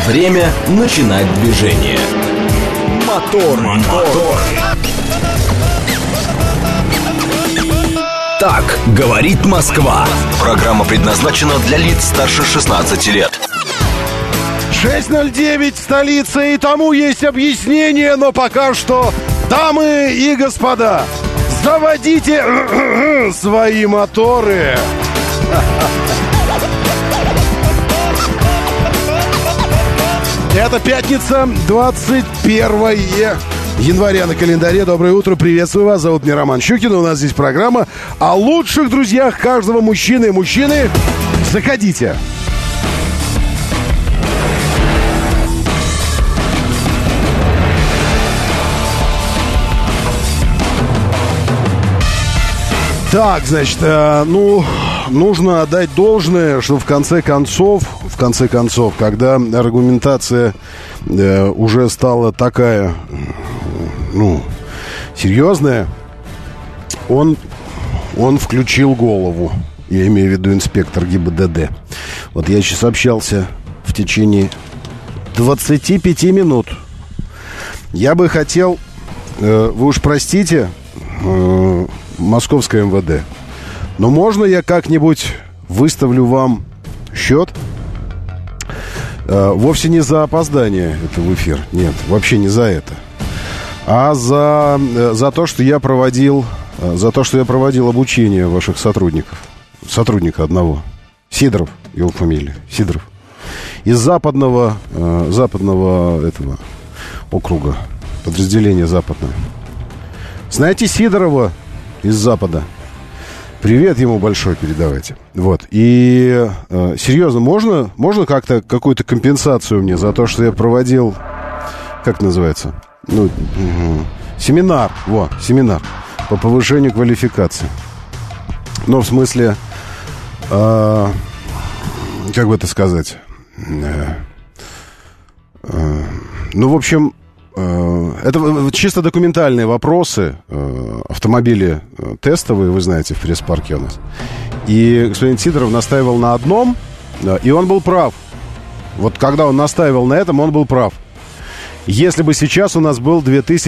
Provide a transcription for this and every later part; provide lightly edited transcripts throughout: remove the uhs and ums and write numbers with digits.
Время начинать движение. Мотор. Так говорит Москва. Программа предназначена для лиц старше 16 лет. 6:09 в столице, и тому есть объяснение, но пока что, дамы и господа, заводите свои моторы. Это пятница, 21 января на календаре. Доброе утро, приветствую вас. Зовут меня Роман Щукин. У нас здесь программа о лучших друзьях каждого мужчины. Мужчины, заходите. Так, значит, нужно отдать должное, что в конце концов, когда аргументация уже стала такая, серьезная, он включил голову. Я имею в виду инспектор ГИБДД. Вот я сейчас общался в течение 25 минут. Я бы хотел, вы уж простите, Московское МВД, но можно я как-нибудь выставлю вам счет? Вовсе не за опоздание это в эфир. Нет, вообще не за это. А за то, что я проводил обучение ваших сотрудников. Сотрудника одного. Сидоров, его фамилия. Сидоров. Из западного этого округа. Подразделения западное. Знаете Сидорова из Запада? Привет ему большой передавайте. Вот. И серьезно, можно как-то какую-то компенсацию мне за то, что я проводил, как это называется? Семинар. Семинар по повышению квалификации. В смысле, как бы это сказать? В общем, это чисто документальные вопросы. Автомобили тестовые, вы знаете, в пресс-парке у нас. И господин Сидоров настаивал на одном, и он был прав. Вот когда он настаивал на этом, он был прав. Если бы сейчас у нас был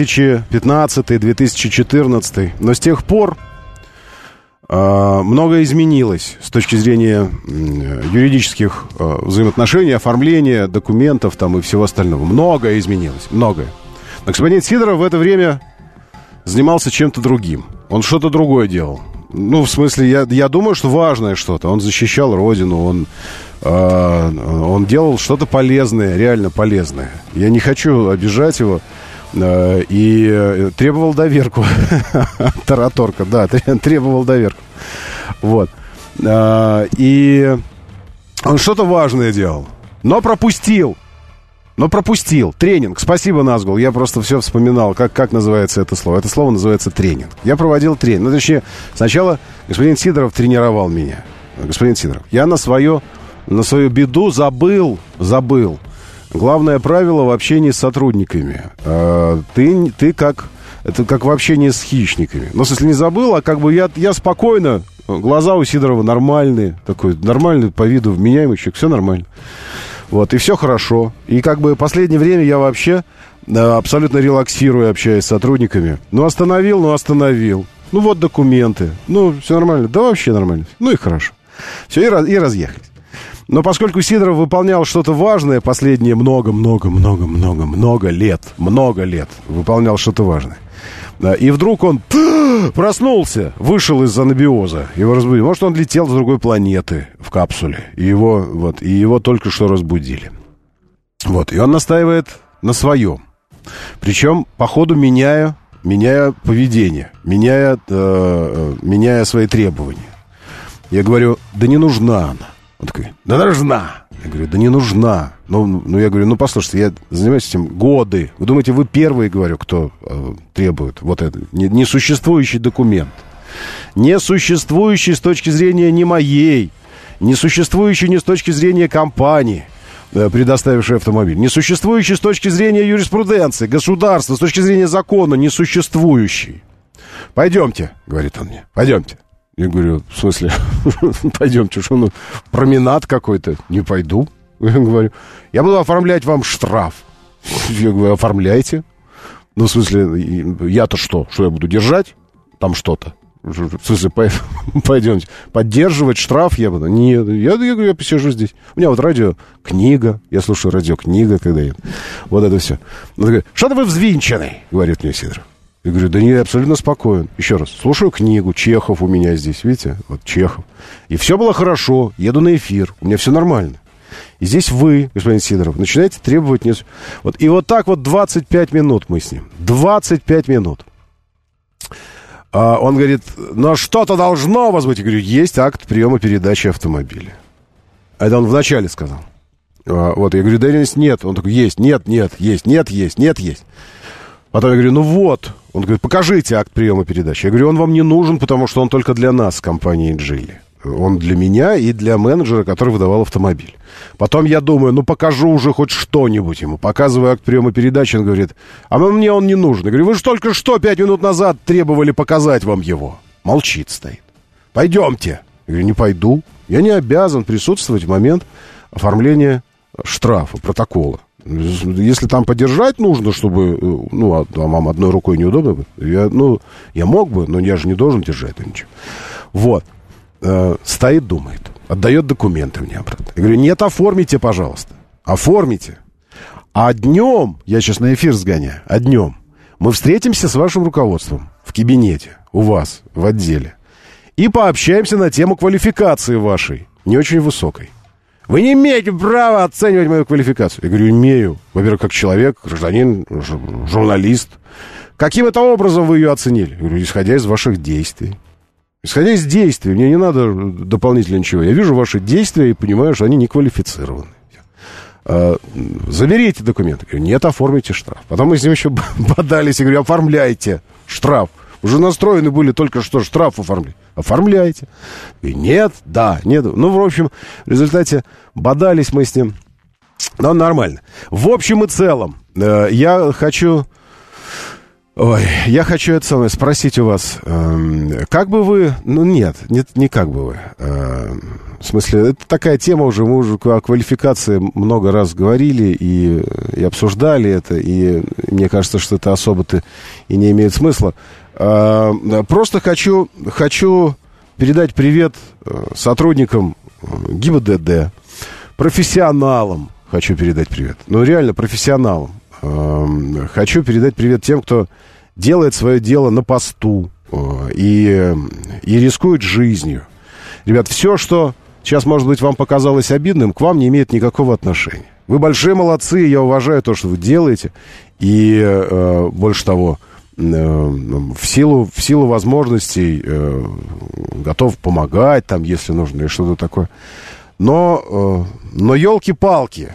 2015-2014, но с тех пор многое изменилось с точки зрения юридических взаимоотношений, оформления документов там и всего остального. Многое изменилось, многое. Но господин Сидоров в это время занимался чем-то другим. Он что-то другое делал. В смысле, я думаю, что важное что-то. Он защищал Родину, он делал что-то полезное, реально полезное. Я не хочу обижать его. И требовал доверку. Тараторка, да, требовал доверку. Вот. И он что-то важное делал. Но пропустил. Тренинг. Спасибо, Назгул. Я просто все вспоминал, как называется это слово. Это слово называется тренинг. Я проводил тренинг. Точнее, сначала господин Сидоров тренировал меня. Господин Сидоров. Я на свою беду забыл. Главное правило в общении с сотрудниками. Ты как в общении с хищниками. В смысле, не забыл, а как бы я спокойно. Глаза у Сидорова нормальные. Такой нормальный по виду вменяемый человек. Все нормально. Вот, и все хорошо. И как бы последнее время я вообще абсолютно релаксирую, общаясь с сотрудниками. Остановил. Вот документы. Все нормально. Да вообще нормально. И хорошо. Все, и разъехались. Но поскольку Сидоров выполнял что-то важное последние много лет, выполнял что-то важное, и вдруг он проснулся, вышел из анабиоза, его разбудили. Может, он летел с другой планеты в капсуле, и его только что разбудили. И он настаивает на своем. Причем, по ходу меняя поведение, меняя свои требования. Я говорю, да не нужна она. Он такой, да нужна. Я говорю, да не нужна. Я говорю, послушайте, я занимаюсь этим годы. Вы думаете, вы первые, говорю, кто требует вот это? Несуществующий документ. Несуществующий с точки зрения не моей. Несуществующий не с точки зрения компании, предоставившей автомобиль. Несуществующий с точки зрения юриспруденции, государства, с точки зрения закона. Несуществующий. Пойдемте, говорит он мне, пойдемте. Я говорю, в смысле, пойдемте, что променад какой-то? Не пойду. Я говорю, я буду оформлять вам штраф. Я говорю, оформляйте. Ну, в смысле, я-то что? Что я буду держать? Там что-то. В смысле, пойдемте. Поддерживать штраф я буду? Нет, я посижу здесь. У меня вот радиокнига. Я слушаю радиокнига, когда я... Вот это все. Он говорит, что-то вы взвинченный, говорит мне Сидоров. Я говорю, да не, я абсолютно спокоен. Еще раз, слушаю книгу, Чехов у меня здесь, видите? Вот Чехов. И все было хорошо, еду на эфир, у меня все нормально. И здесь вы, господин Сидоров, начинаете требовать... Вот, и вот так вот 25 минут мы с ним. 25 минут. Он говорит, но что-то должно вас быть. Я говорю, есть акт приема передачи автомобиля. Это он вначале сказал. Вот, я говорю, да нет. Он такой, есть, нет, есть, нет, есть, нет, есть. Потом я говорю, ну вот. Он говорит, покажите акт приема передачи. Я говорю, он вам не нужен, потому что он только для нас, компании Джили. Он для меня и для менеджера, который выдавал автомобиль. Потом я думаю, ну покажу уже хоть что-нибудь ему. Показываю акт приема передачи, он говорит, а мне он не нужен. Я говорю, вы же только что 5 минут назад требовали показать вам его. Молчит, стоит. Пойдемте. Я говорю, не пойду. Я не обязан присутствовать в момент оформления штрафа, протокола. Если там подержать нужно, чтобы, ну, вам одной рукой неудобно, я мог бы, но я же не должен держать ничего. Вот. Стоит, думает, отдает документы мне обратно. Я говорю, нет, оформите, пожалуйста. Оформите. А днем, я сейчас на эфир сгоняю, а днем мы встретимся с вашим руководством в кабинете у вас, в отделе, и пообщаемся на тему квалификации вашей, не очень высокой. Вы не имеете права оценивать мою квалификацию. Я говорю, имею. Во-первых, как человек, гражданин, журналист. Каким это образом вы ее оценили? Я говорю, исходя из ваших действий. Исходя из действий, мне не надо дополнительно ничего. Я вижу ваши действия и понимаю, что они не квалифицированы. Заберите документы. Я говорю, нет, оформите штраф. Потом мы с ним еще бодались. Я говорю, оформляйте штраф. Уже настроены были только что штраф оформлять. Оформляйте. И нет, да, нет. Ну, в общем, в результате бодались мы с ним. Но нормально. В общем и целом, я хочу это самое спросить у вас, как бы вы, ну нет, не как бы вы, в смысле, это такая тема уже, мы уже о квалификации много раз говорили и обсуждали это, и мне кажется, что это особо-то и не имеет смысла. Просто хочу передать привет сотрудникам ГИБДД, профессионалам хочу передать привет, ну реально профессионалам. Хочу передать привет тем, кто делает свое дело на посту и рискует жизнью. Ребят, все, что сейчас, может быть, вам показалось обидным, к вам не имеет никакого отношения. Вы большие молодцы, я уважаю то, что вы делаете. И больше того, в силу возможностей готов помогать, там, если нужно, или что-то такое. Но елки-палки,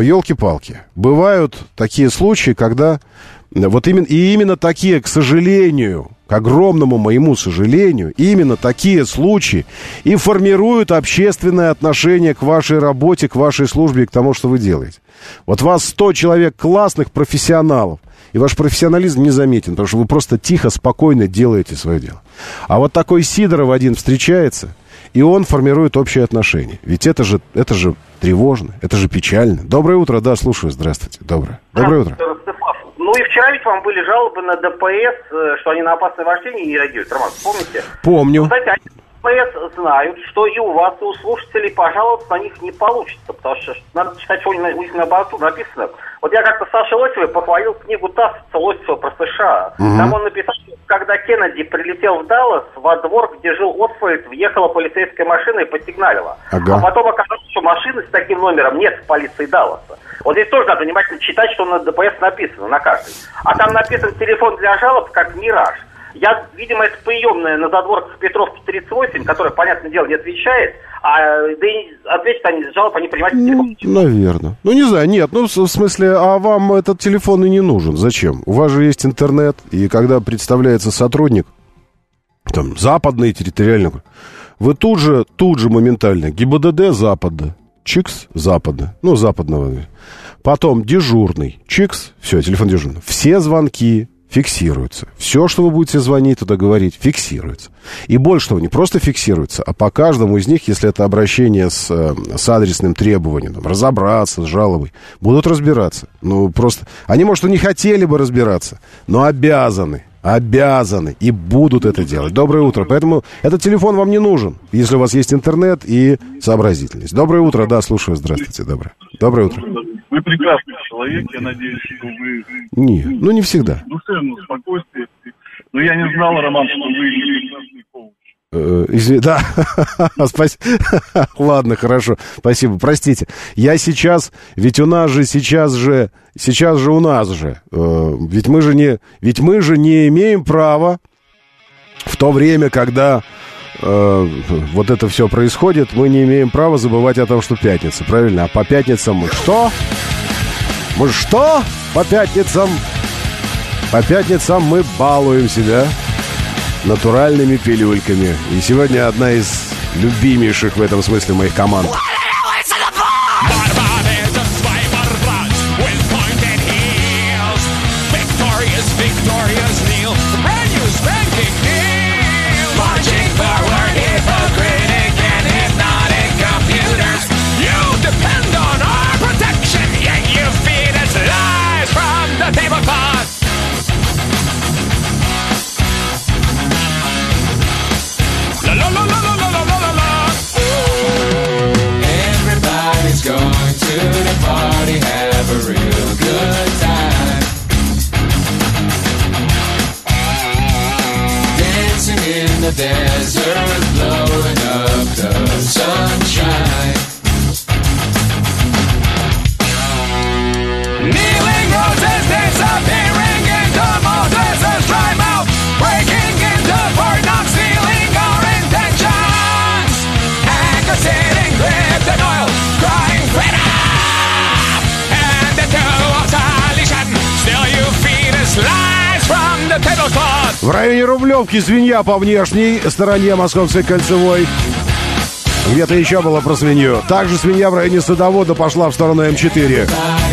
бывают такие случаи, когда вот именно такие, к сожалению, к огромному моему сожалению, именно такие случаи и формируют общественное отношение к вашей работе, к вашей службе и к тому, что вы делаете. Вот вас 100 человек классных профессионалов, и ваш профессионализм не заметен, потому что вы просто тихо, спокойно делаете свое дело. А вот такой Сидоров один встречается, и он формирует общее отношение. Ведь это же тревожно, это же печально. Доброе утро, да, слушаю, здравствуйте. Доброе утро. Ну и вчера ведь вам были жалобы на ДПС, что они на опасное вождение не реагируют. Роман, помните? Помню. Кстати, они ДПС знают, что и у вас, и у слушателей пожаловаться на них не получится, потому что надо читать, что у них на борту написано. Вот я как-то Саше Лосевой похвалил книгу Тассета Лосева про США. Там он написал, что когда Кеннеди прилетел в Даллас, во двор, где жил Освальд, въехала полицейская машина и посигналила. Ага. А потом оказалось, что машины с таким номером нет в полиции Далласа. Вот здесь тоже надо внимательно читать, что на ДПС написано, на каждой. А там написан телефон для жалоб, как «Мираж». Видимо, это приемная на задворках Петровки 38, которая, понятное дело, не отвечает, да и ответят они, жалоб они принимать телефон. Наверное. Ну, не знаю, нет, в смысле, а вам этот телефон и не нужен. Зачем? У вас же есть интернет, и когда представляется сотрудник, там, западный, территориальный, вы тут же моментально, ГИБДД Запада, чикс Запада, западного, потом дежурный, чикс, все, телефон дежурный, все звонки, фиксируется. Все, что вы будете звонить туда говорить, фиксируется. И больше того, не просто фиксируется, а по каждому из них, если это обращение с адресным требованием, там, разобраться с жалобой, будут разбираться. Ну, просто... Они, может, и не хотели бы разбираться, но обязаны и будут это делать. Доброе утро. Поэтому этот телефон вам не нужен, если у вас есть интернет и сообразительность. Доброе утро. Да, слушаю. Здравствуйте. Доброе утро. Вы прекрасный человек. Я надеюсь, что вы... Нет, ну не всегда. Душевно, спокойствие. Но я не знал, Роман, что вы прекрасный коуч. Да, ладно, хорошо, спасибо, простите. Я сейчас, ведь у нас же сейчас же у нас же, ведь мы же не имеем права в то время, когда вот это все происходит, мы не имеем права забывать о том, что пятница, правильно? А по пятницам мы что? Мы что? По пятницам мы балуем себя натуральными пилюльками. И сегодня одна из любимейших в этом смысле моих команд. The desert, blowing up the sunshine. Kneeling roses disappearing into Moses' dry mouth, breaking into for not stealing our intentions. Anger sitting gripped in oil, crying freedom, and into obsolescence. Still you feed us lies from the tablecloth. В районе Рублевки свинья по внешней стороне Московской кольцевой. Где-то еще было про свинью. Также свинья в районе Садовода пошла в сторону М4.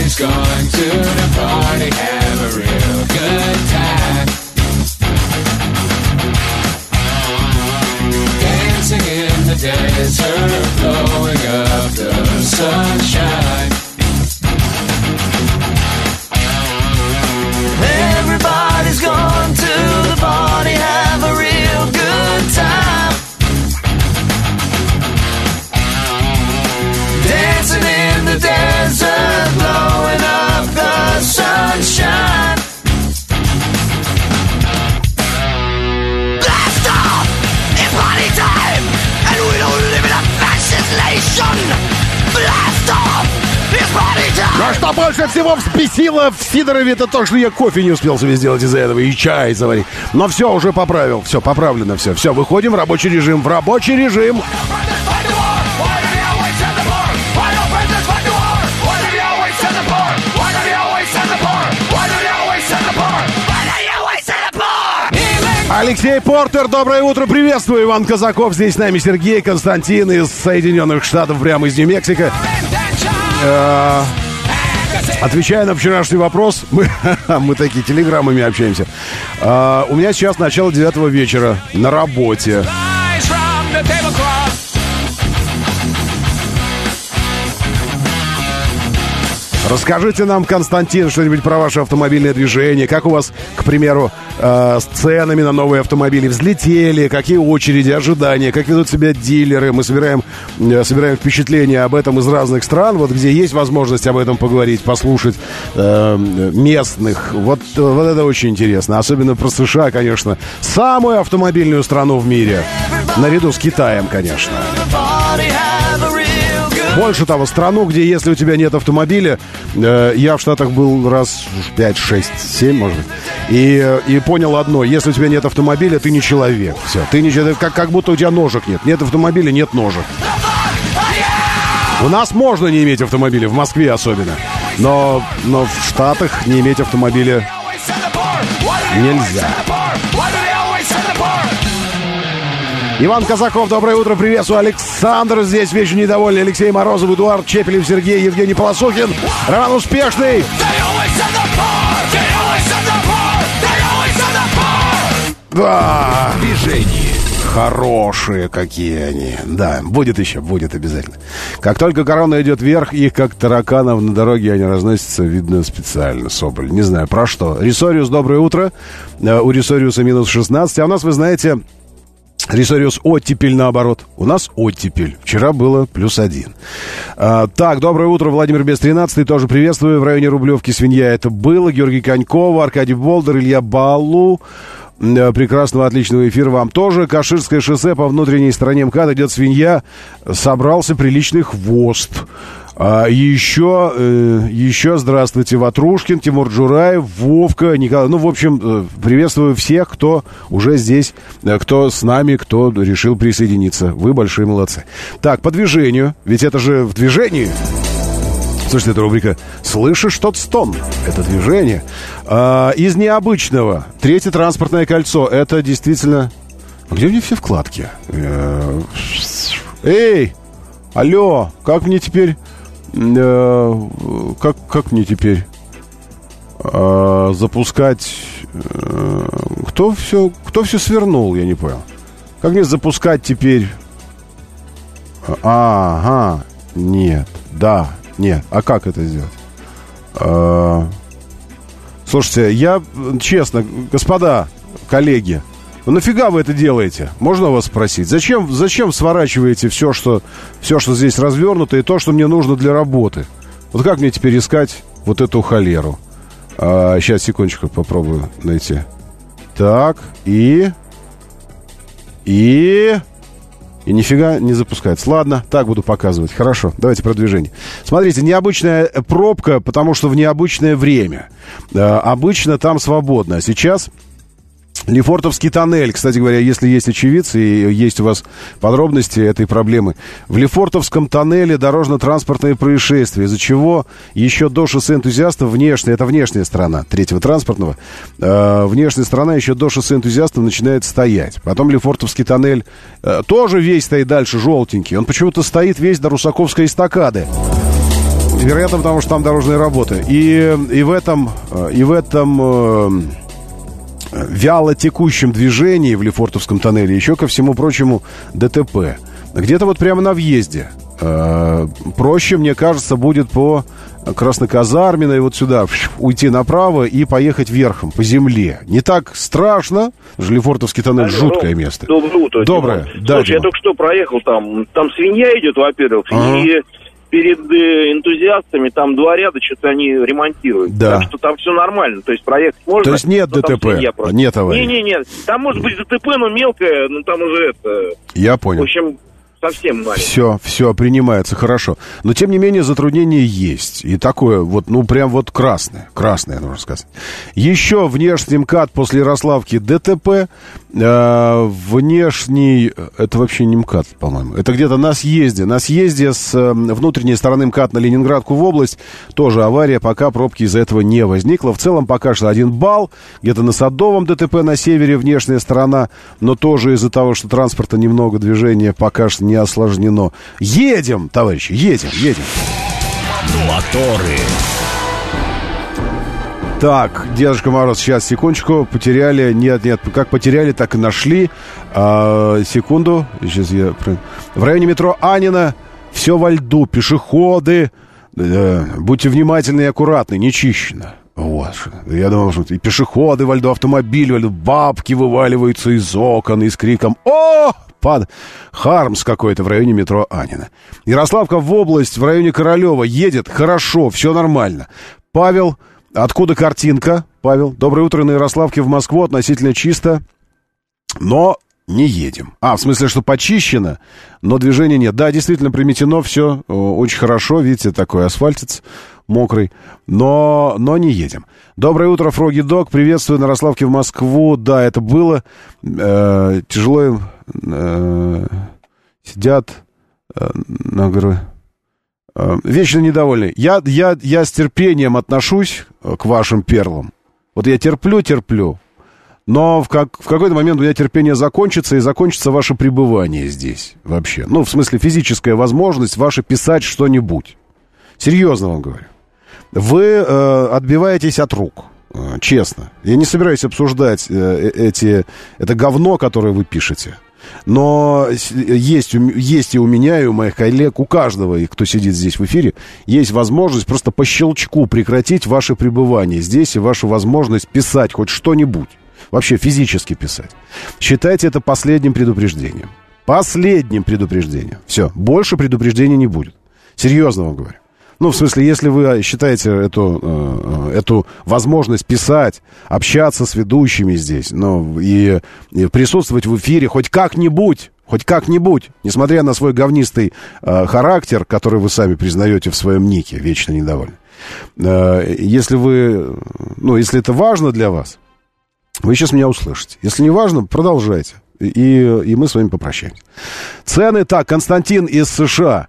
Everybody's going to the party, have a real good time. Dancing in the desert, blowing up the sunshine. Blast off! It's party time! And we don't live in a fascist nation! Blast off! А что больше всего взбесило в Сидорове, это то, что я кофе не успел себе сделать из-за этого, и чай заварить. Но все, уже поправил, все, поправлено все. Все, выходим в рабочий режим, Алексей Портер, доброе утро, приветствую. Иван Казаков, здесь с нами Сергей, Константин из Соединенных Штатов, прямо из Нью-Мексико. Отвечая на вчерашний вопрос, мы такие телеграммами общаемся. У меня сейчас начало 9 вечера на работе. Расскажите нам, Константин, что-нибудь про ваше автомобильное движение. Как у вас, к примеру, с ценами на новые автомобили взлетели? Какие очереди, ожидания? Как ведут себя дилеры? Мы собираем впечатления об этом из разных стран. Вот где есть возможность об этом поговорить, послушать местных. Вот это очень интересно. Особенно про США, конечно. Самую автомобильную страну в мире. Наряду с Китаем, конечно. Больше того, страну, где если у тебя нет автомобиля, я в Штатах был раз 5, 6, 7, может быть, и понял одно: если у тебя нет автомобиля, ты не человек. Все, ты не человек, как будто у тебя ножек нет. Нет автомобиля, нет ножек. У нас можно не иметь автомобиля, в Москве особенно. Но в Штатах не иметь автомобиля нельзя. Иван Казаков, доброе утро, приветствую. Александр здесь, вечно недовольный. Алексей Морозов, Эдуард Чепелев, Сергей, Евгений Полосухин. Роман Успешный. Да! Движение. Хорошие какие они. Да, будет еще, будет обязательно. Как только корона идет вверх, их как тараканов на дороге они разносятся, видно специально, Соболь. Не знаю, про что. Рисориус, доброе утро. У Рисориуса минус 16. А у нас, вы знаете, Рисориус оттепель наоборот. У нас оттепель. Вчера было +1. Так, доброе утро, Владимир Бес 13. Тоже приветствую. В районе Рублевки свинья это было. Георгий Конькова, Аркадий Болдер, Илья Балу. Прекрасного, отличного эфира вам тоже. Каширское шоссе по внутренней стороне МКАД идет свинья. Собрался приличный хвост. Еще здравствуйте, Ватрушкин, Тимур Джураев, Вовка, Николай. Ну, в общем, приветствую всех, кто уже здесь, кто с нами, кто решил присоединиться. Вы большие молодцы. Так, по движению. Ведь это же в движении. Слушайте, это рубрика «Слышишь тот стон?» Это движение. Из необычного. Третье транспортное кольцо. Это действительно... Где у меня все вкладки? Эй! Алло! Как мне теперь... Как мне теперь запускать... Кто все свернул? Я не понял. Как мне запускать теперь... Ага. Нет. Да. Нет, а как это сделать? Слушайте, я, честно, господа, коллеги, ну нафига вы это делаете? Можно вас спросить? Зачем сворачиваете все, что здесь развернуто, и то, что мне нужно для работы? Вот как мне теперь искать вот эту холеру? Сейчас, секундочку, попробую найти. Так, и нифига не запускается. Ладно, так буду показывать. Хорошо, давайте про движение. Смотрите, необычная пробка, потому что в необычное время. Обычно там свободно. А сейчас Лефортовский тоннель. Кстати говоря, если есть очевидцы и есть у вас подробности этой проблемы. В Лефортовском тоннеле дорожно-транспортное происшествие, из-за чего еще до шоссе энтузиастов это внешняя сторона третьего транспортного, внешняя сторона еще до шоссе энтузиастов начинает стоять. Потом Лефортовский тоннель тоже весь стоит дальше, желтенький. Он почему-то стоит весь до Русаковской эстакады. Вероятно, потому что там дорожные работы. И в этом вяло текущем движении в Лефортовском тоннеле еще, ко всему прочему, ДТП. Где-то вот прямо на въезде. Проще, мне кажется, будет по Красноказарменной вот сюда уйти направо и поехать верхом, по земле. Не так страшно. Лефортовский тоннель — жуткое место. Доброе. Да, слушай, я только что проехал там. Там свинья идет, во-первых, и... Перед энтузиастами там 2 ряда, что-то они ремонтируют. Да. Так что там все нормально. То есть проехать можно. То есть нет ДТП? Нет аварии? Не. Там может быть ДТП, но мелкое, но там уже это... Я понял. В общем, совсем маленькое. Все, принимается, хорошо. Но, тем не менее, затруднение есть. И такое вот, ну, прям вот красное, нужно сказать. Еще внешний МКАД после Ярославки ДТП. Внешний, это вообще не МКАД, по-моему. Это где-то на съезде. На съезде с внутренней стороны МКАД на Ленинградку в область тоже авария, пока пробки из-за этого не возникло. В целом пока что 1 балл. Где-то на Садовом ДТП на севере внешняя сторона, но тоже из-за того, что транспорта немного, движения пока что не осложнено. Едем, товарищи, едем. Моторы. Так, Дедушка Мороз, сейчас, секундочку, потеряли, нет, как потеряли, так и нашли. Секунду, сейчас я... В районе метро Анина все во льду, пешеходы, будьте внимательны и аккуратны, не чищено. Вот, я думал, что и пешеходы во льду, автомобили во льду, бабки вываливаются из окон и с криком «О!» Хармс какой-то в районе метро Анина. Ярославка в область, в районе Королева едет, хорошо, все нормально. Павел... Откуда картинка? Павел, доброе утро. На Ярославке в Москву относительно чисто, но не едем. В смысле, что почищено, но движения нет. Да, действительно, приметено все очень хорошо. Видите, такой асфальтец мокрый, но не едем. Доброе утро, Фроги Дог. Приветствую на Ярославке в Москву. Да, это было. Тяжело им сидят на горы. Вечно недовольный. Я с терпением отношусь к вашим перлам. Вот я терплю. Но в какой-то момент у меня терпение закончится, и закончится ваше пребывание здесь вообще. Ну, в смысле, физическая возможность ваша писать что-нибудь. Серьезно вам говорю. Вы отбиваетесь от рук. честно. Я не собираюсь обсуждать это говно, которое вы пишете. Но есть и у меня, и у моих коллег, у каждого, и кто сидит здесь в эфире, есть возможность просто по щелчку прекратить ваше пребывание здесь и вашу возможность писать хоть что-нибудь. Вообще физически писать. Считайте это последним предупреждением. Последним предупреждением. Все, больше предупреждений не будет. Серьезно вам говорю. Ну, в смысле, если вы считаете эту возможность писать, общаться с ведущими здесь, ну, и присутствовать в эфире хоть как-нибудь, несмотря на свой говнистый характер, который вы сами признаете в своем нике, вечно недовольны. Если это важно для вас, вы сейчас меня услышите. Если не важно, продолжайте. И мы с вами попрощаемся. Цены так. Константин из США.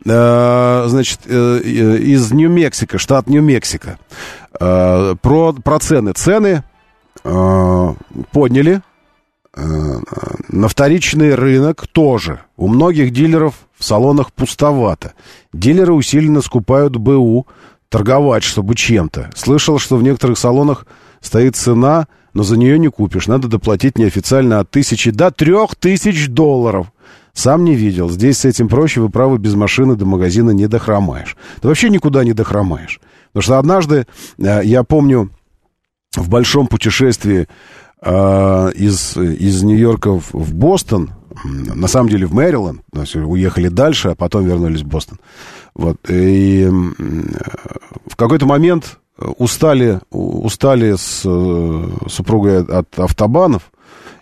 Из Нью-Мексико, штат Нью-Мексико. Про цены. Цены подняли. На вторичный рынок тоже. У многих дилеров в салонах пустовато. Дилеры усиленно скупают БУ, торговать, чтобы чем-то. Слышал, что в некоторых салонах стоит цена, но за нее не купишь. Надо доплатить неофициально от $1000 до $3000. Сам не видел. Здесь с этим проще. Вы правы, без машины до магазина не дохромаешь. Ты вообще никуда не дохромаешь. Потому что однажды, я помню, в большом путешествии из Нью-Йорка в Бостон, на самом деле в Мэриленд, то есть уехали дальше, а потом вернулись в Бостон. Вот. И в какой-то момент устали с супругой от автобанов,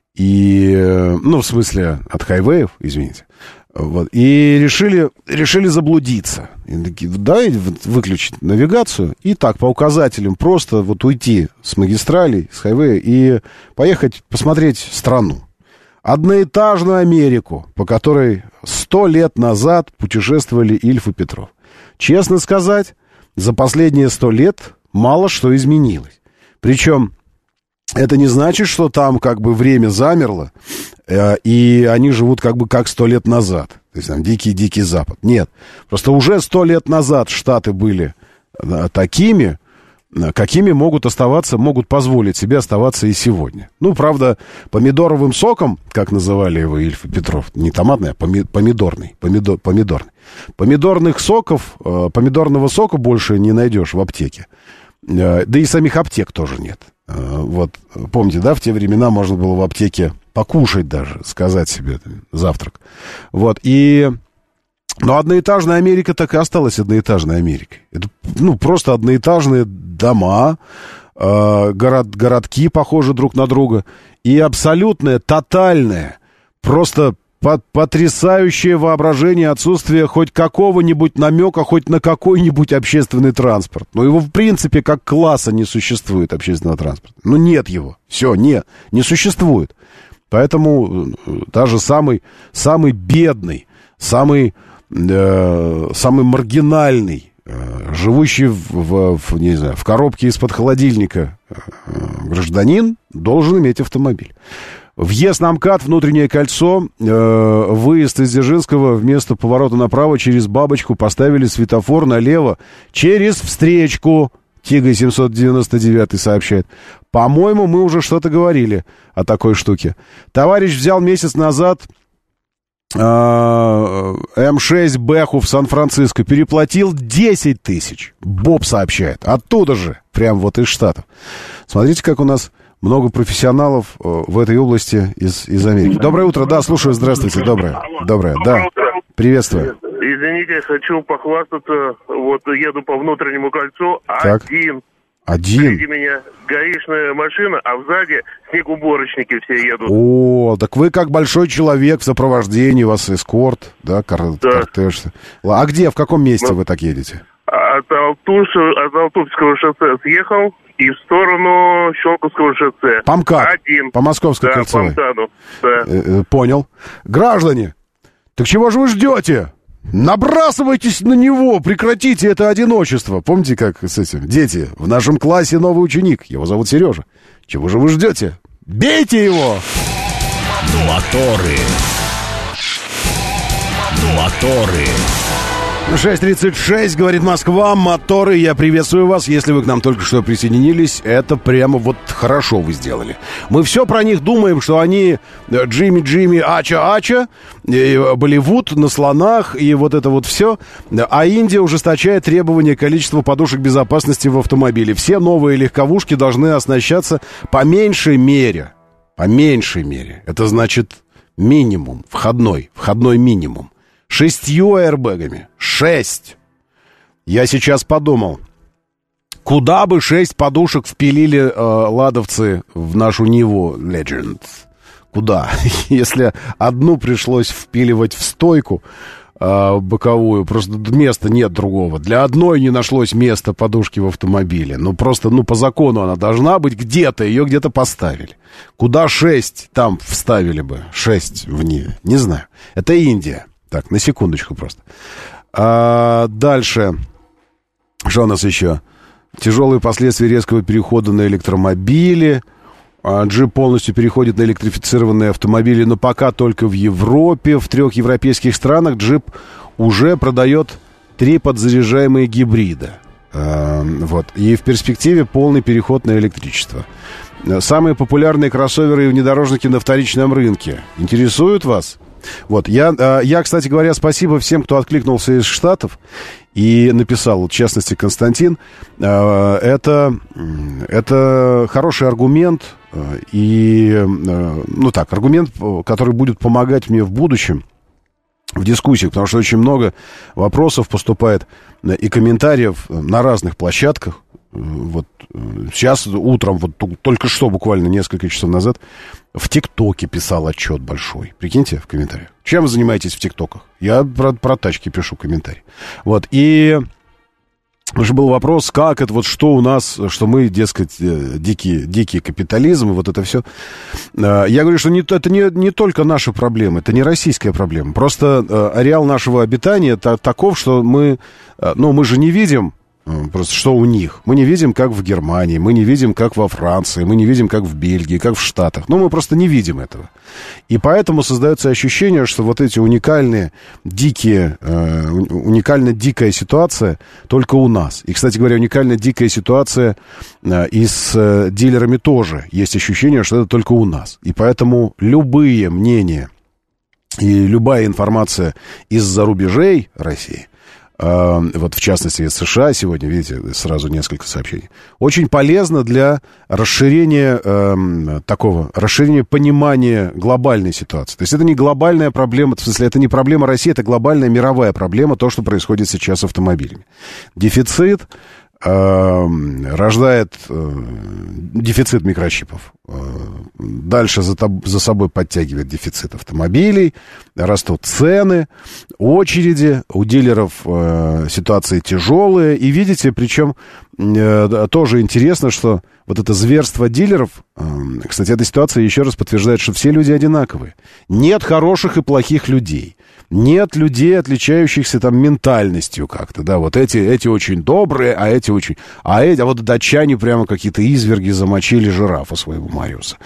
в смысле, от хайвеев, извините. Вот, и решили заблудиться. И такие, выключить навигацию и так по указателям просто вот уйти с магистралей, с хайвея и поехать посмотреть страну. Одноэтажную Америку, по которой 100 лет назад путешествовали Ильф и Петров. Честно сказать, за последние 100 лет мало что изменилось. Причем это не значит, что там как бы время замерло, и они живут как бы как 100 лет назад. То есть там дикий Запад. Нет. Просто уже 100 лет назад Штаты были такими, какими могут позволить себе оставаться и сегодня. Ну, правда, помидоровым соком, как называли его Ильф и Петров, не томатный, а помидорный. Помидорного сока больше не найдешь в аптеке. Да и самих аптек тоже нет. Вот, помните, да, в те времена можно было в аптеке покушать даже, сказать себе завтрак. Вот, но одноэтажная Америка так и осталась одноэтажной Америкой. Это, просто одноэтажные дома, городки похожи друг на друга, и абсолютное, тотальное, просто потрясающее воображение, отсутствие хоть какого-нибудь намека, хоть на какой-нибудь общественный транспорт. Но его, в принципе, как класса не существует, общественного транспорта. Нет его. Все, не существует. Поэтому даже самый бедный, самый маргинальный, живущий в коробке из-под холодильника гражданин должен иметь автомобиль. Въезд на МКАД, внутреннее кольцо, выезд из Дзержинского вместо поворота направо через Бабочку поставили светофор налево через встречку. Тига 799 сообщает. По-моему, мы уже что-то говорили о такой штуке. Товарищ взял месяц назад М6 Бэху в Сан-Франциско, переплатил 10 тысяч. Боб сообщает. Оттуда же, прям вот из Штатов. Смотрите, как у нас много профессионалов в этой области из Америки. Доброе утро, да, слушаю, здравствуйте, доброе, да, приветствую. Извините, хочу похвастаться, вот еду по внутреннему кольцу, так. Один? Впереди меня гаишная машина, а сзади снегоуборочники все едут. О, так вы как большой человек в сопровождении, у вас эскорт, да, кортеж. А где, в каком месте вы так едете? От Алтуфьского шоссе съехал и в сторону Щелковского шоссе. По МКАД? Один. По Московской кольцевой? Да, по МКАДу, да. Понял. Граждане, так чего же вы ждете? Набрасывайтесь на него, прекратите это одиночество. Помните, как с этим? Дети, в нашем классе новый ученик, его зовут Сережа. Чего же вы ждете? Бейте его! 6:36, говорит Москва, моторы, я приветствую вас. Если вы к нам только что присоединились, это прямо вот хорошо вы сделали. Мы все про них думаем, что они Джимми, Ача, Болливуд на слонах и вот это вот все. А Индия ужесточает требования количества подушек безопасности в автомобиле. Все новые легковушки должны оснащаться по меньшей мере. По меньшей мере. Это значит минимум, входной минимум. 6 аэрбэгами. 6. Я сейчас подумал, куда бы 6 подушек впилили ладовцы в нашу Ниву Legend? Куда? Если одну пришлось впиливать в стойку боковую, просто места нет другого. Для одной не нашлось места подушки в автомобиле. Просто по закону она должна быть где-то, ее где-то поставили. Куда 6 там вставили бы? 6 в Ниве. Не знаю. Это Индия. Так, на секундочку просто. Дальше. Что у нас еще? Тяжелые последствия резкого перехода на электромобили. Джип полностью переходит на электрифицированные автомобили, но пока только в Европе. В 3 европейских странах Джип уже продает 3 подзаряжаемые гибрида. И в перспективе полный переход на электричество. Самые популярные кроссоверы и внедорожники на вторичном рынке. Интересуют вас? Я, кстати говоря, спасибо всем, кто откликнулся из Штатов и написал, в частности, Константин. Это хороший аргумент, аргумент, который будет помогать мне в будущем в дискуссиях, потому что очень много вопросов поступает и комментариев на разных площадках. Сейчас утром, только что, буквально несколько часов назад, в ТикТоке писал отчет большой. Прикиньте, в комментариях. Чем вы занимаетесь в ТикТоках? Я про тачки пишу комментарии. И уже был вопрос, как это, что у нас, что мы, дескать, дикий капитализм, и вот это все. Я говорю, что это не только наша проблема, это не российская проблема. Просто ареал нашего обитания таков, что мы же не видим просто что у них. Мы не видим, как в Германии, мы не видим, как во Франции, мы не видим, как в Бельгии, как в Штатах. Мы просто не видим этого. И поэтому создается ощущение, что вот эти уникально дикая ситуация только у нас. И, кстати говоря, уникально дикая ситуация и с дилерами тоже. Есть ощущение, что это только у нас. И поэтому любые мнения и любая информация из-за рубежей России, в частности, из США сегодня, видите, сразу несколько сообщений, очень полезно для расширения понимания глобальной ситуации. То есть это не глобальная проблема, в смысле, это не проблема России, это глобальная мировая проблема, то, что происходит сейчас с автомобилями. Дефицит рождает дефицит микрочипов. Дальше за собой подтягивает дефицит автомобилей, растут цены, очереди, у дилеров ситуации тяжелые. И видите, причем тоже интересно, что вот это зверство дилеров, кстати, эта ситуация еще раз подтверждает, что все люди одинаковые. Нет хороших и плохих людей. Нет людей, отличающихся ментальностью как-то, да, эти очень добрые, а эти очень... А вот датчане прямо какие-то изверги замочили жирафа своего Мариуса.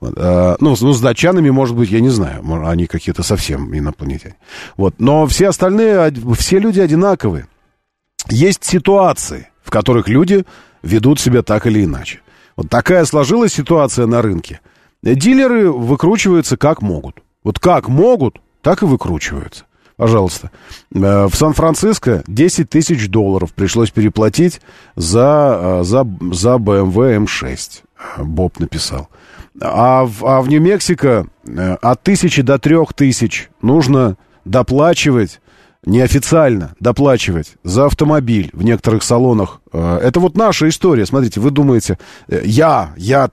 С датчанами, может быть, я не знаю, они какие-то совсем инопланетяне. Но все остальные, все люди одинаковые. Есть ситуации, в которых люди ведут себя так или иначе. Такая сложилась ситуация на рынке. Дилеры выкручиваются как могут. Как могут, так и выкручиваются. Пожалуйста. В Сан-Франциско $10 тысяч пришлось переплатить за BMW M6. Боб написал. А в Нью-Мексико от 1000 до 3000 нужно доплачивать, неофициально доплачивать за автомобиль в некоторых салонах. Это наша история. Смотрите, вы думаете, я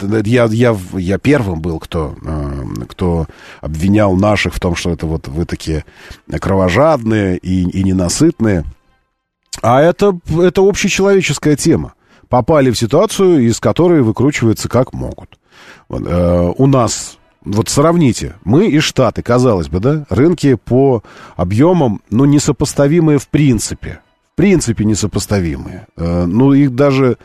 первым был, кто обвинял наших в том, что это вы такие кровожадные и ненасытные. А это общечеловеческая тема. Попали в ситуацию, из которой выкручиваются как могут. У нас... сравните, мы и Штаты, казалось бы, да, рынки по объемам, несопоставимые в принципе. В принципе несопоставимые. Их даже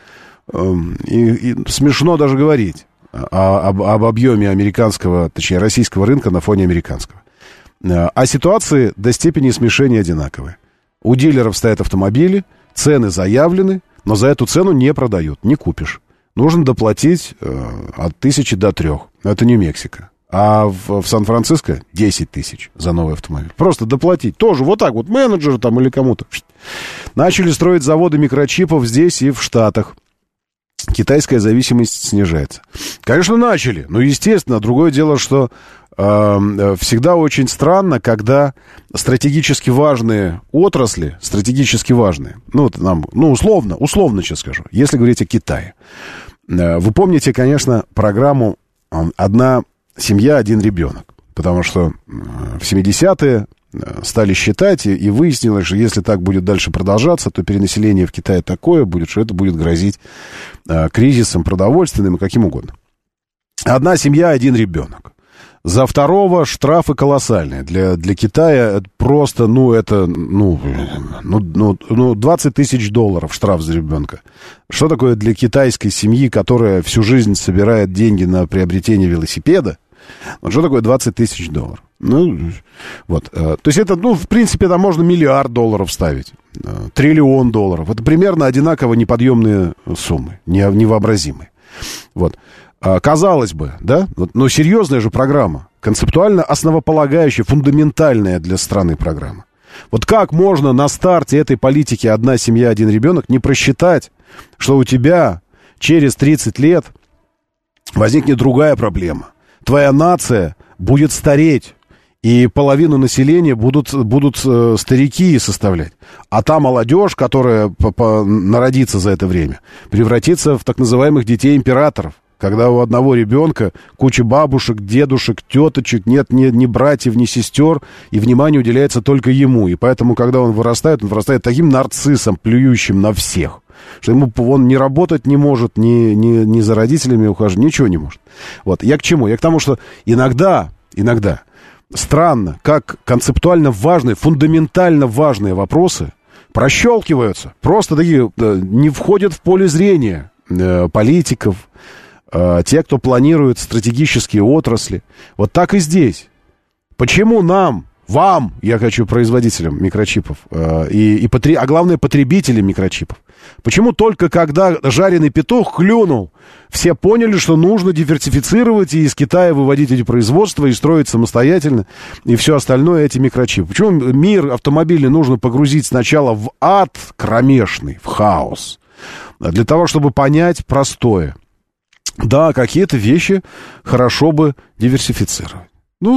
смешно даже говорить об объеме американского, точнее, российского рынка на фоне американского. А ситуации до степени смешения одинаковые. У дилеров стоят автомобили, цены заявлены, но за эту цену не продают, не купишь. Нужно доплатить от 1000 до 3. Это Нью-Мексико. А в Сан-Франциско 10 тысяч за новый автомобиль. Просто доплатить. Тоже вот так вот, менеджеру там или кому-то. Начали строить заводы микрочипов здесь и в Штатах. Китайская зависимость снижается. Конечно, начали. Но, естественно, другое дело, что всегда очень странно, когда стратегически важные отрасли, стратегически важные, условно сейчас скажу, если говорить о Китае. Вы помните, конечно, программу «Одна семья, один ребенок», потому что в 70-е стали считать, и выяснилось, что если так будет дальше продолжаться, то перенаселение в Китае такое будет, что это будет грозить кризисом продовольственным и каким угодно. Одна семья, один ребенок. За второго штрафы колоссальные. Для Китая это просто, 20 тысяч долларов штраф за ребенка. Что такое для китайской семьи, которая всю жизнь собирает деньги на приобретение велосипеда? Вот что такое 20 тысяч долларов? То есть это, в принципе, там можно $1 миллиард ставить. $1 триллион. Это примерно одинаково неподъемные суммы, невообразимые. Вот. Казалось бы, да? Но серьезная же программа. Концептуально основополагающая, фундаментальная для страны программа. Вот как можно на старте этой политики «Одна семья, один ребенок» не просчитать, что у тебя через 30 лет возникнет другая проблема? Твоя нация будет стареть, и половину населения будут старики составлять. А та молодежь, которая народится за это время, превратится в так называемых детей императоров. Когда у одного ребенка куча бабушек, дедушек, теточек, нет ни братьев, ни сестер, и внимание уделяется только ему. И поэтому, когда он вырастает таким нарциссом, плюющим на всех, что он не работать не может, ни за родителями ухаживать, ничего не может. Вот. Я к чему? Я к тому, что иногда странно, как концептуально важные, фундаментально важные вопросы прощелкиваются, просто такие не входят в поле зрения политиков, те, кто планирует стратегические отрасли. Вот так и здесь. Почему вам, я хочу производителям микрочипов, а главное потребителям микрочипов, почему только когда жареный петух клюнул, все поняли, что нужно диверсифицировать и из Китая выводить эти производства и строить самостоятельно и все остальное эти микрочипы? Почему мир автомобильный нужно погрузить сначала в ад кромешный, в хаос, для того, чтобы понять простое? Да, какие-то вещи хорошо бы диверсифицировать.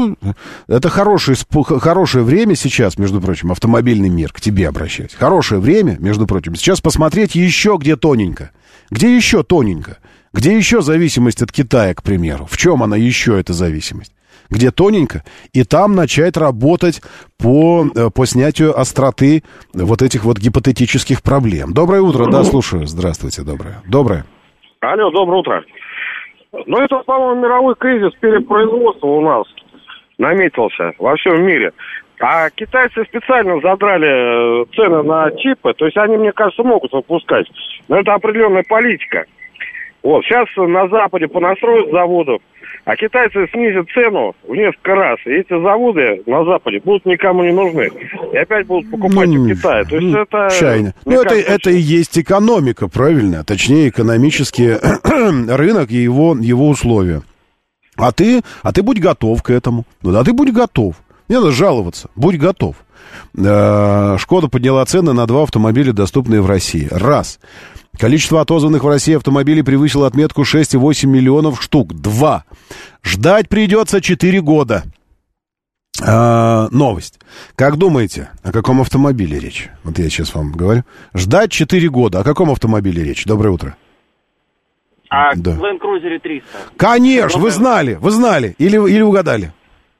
Это хорошее время сейчас, между прочим, автомобильный мир, к тебе обращаюсь. Хорошее время, между прочим, сейчас посмотреть еще где тоненько. Где еще тоненько? Где еще зависимость от Китая, к примеру? В чем она еще, эта зависимость? Где тоненько? И там начать работать по снятию остроты вот этих вот гипотетических проблем. Доброе утро, да, слушаю. Здравствуйте, доброе. Алло, доброе утро. Это, по-моему, мировой кризис перепроизводства у нас наметился во всем мире. А китайцы специально задрали цены на чипы. То есть они, мне кажется, могут выпускать. Но это определенная политика. Вот, сейчас на Западе понастроят заводов, а китайцы снизят цену в несколько раз. И эти заводы на Западе будут никому не нужны. И опять будут покупать в Китае. То есть это... Чайно. Это и есть экономика, правильно? Точнее, экономический рынок и его условия. А ты будь готов к этому. Ты будь готов. Не надо жаловаться. Будь готов. Шкода подняла цены на 2 автомобиля, доступные в России. Раз. Количество отозванных в России автомобилей превысило отметку 6,8 миллионов штук. 2. Ждать придется 4 года. Новость. Как думаете, о каком автомобиле речь? Вот я сейчас вам говорю. Ждать 4 года. О каком автомобиле речь? Доброе утро. Да. Land Cruiser 300. Конечно, вы знали. Или угадали?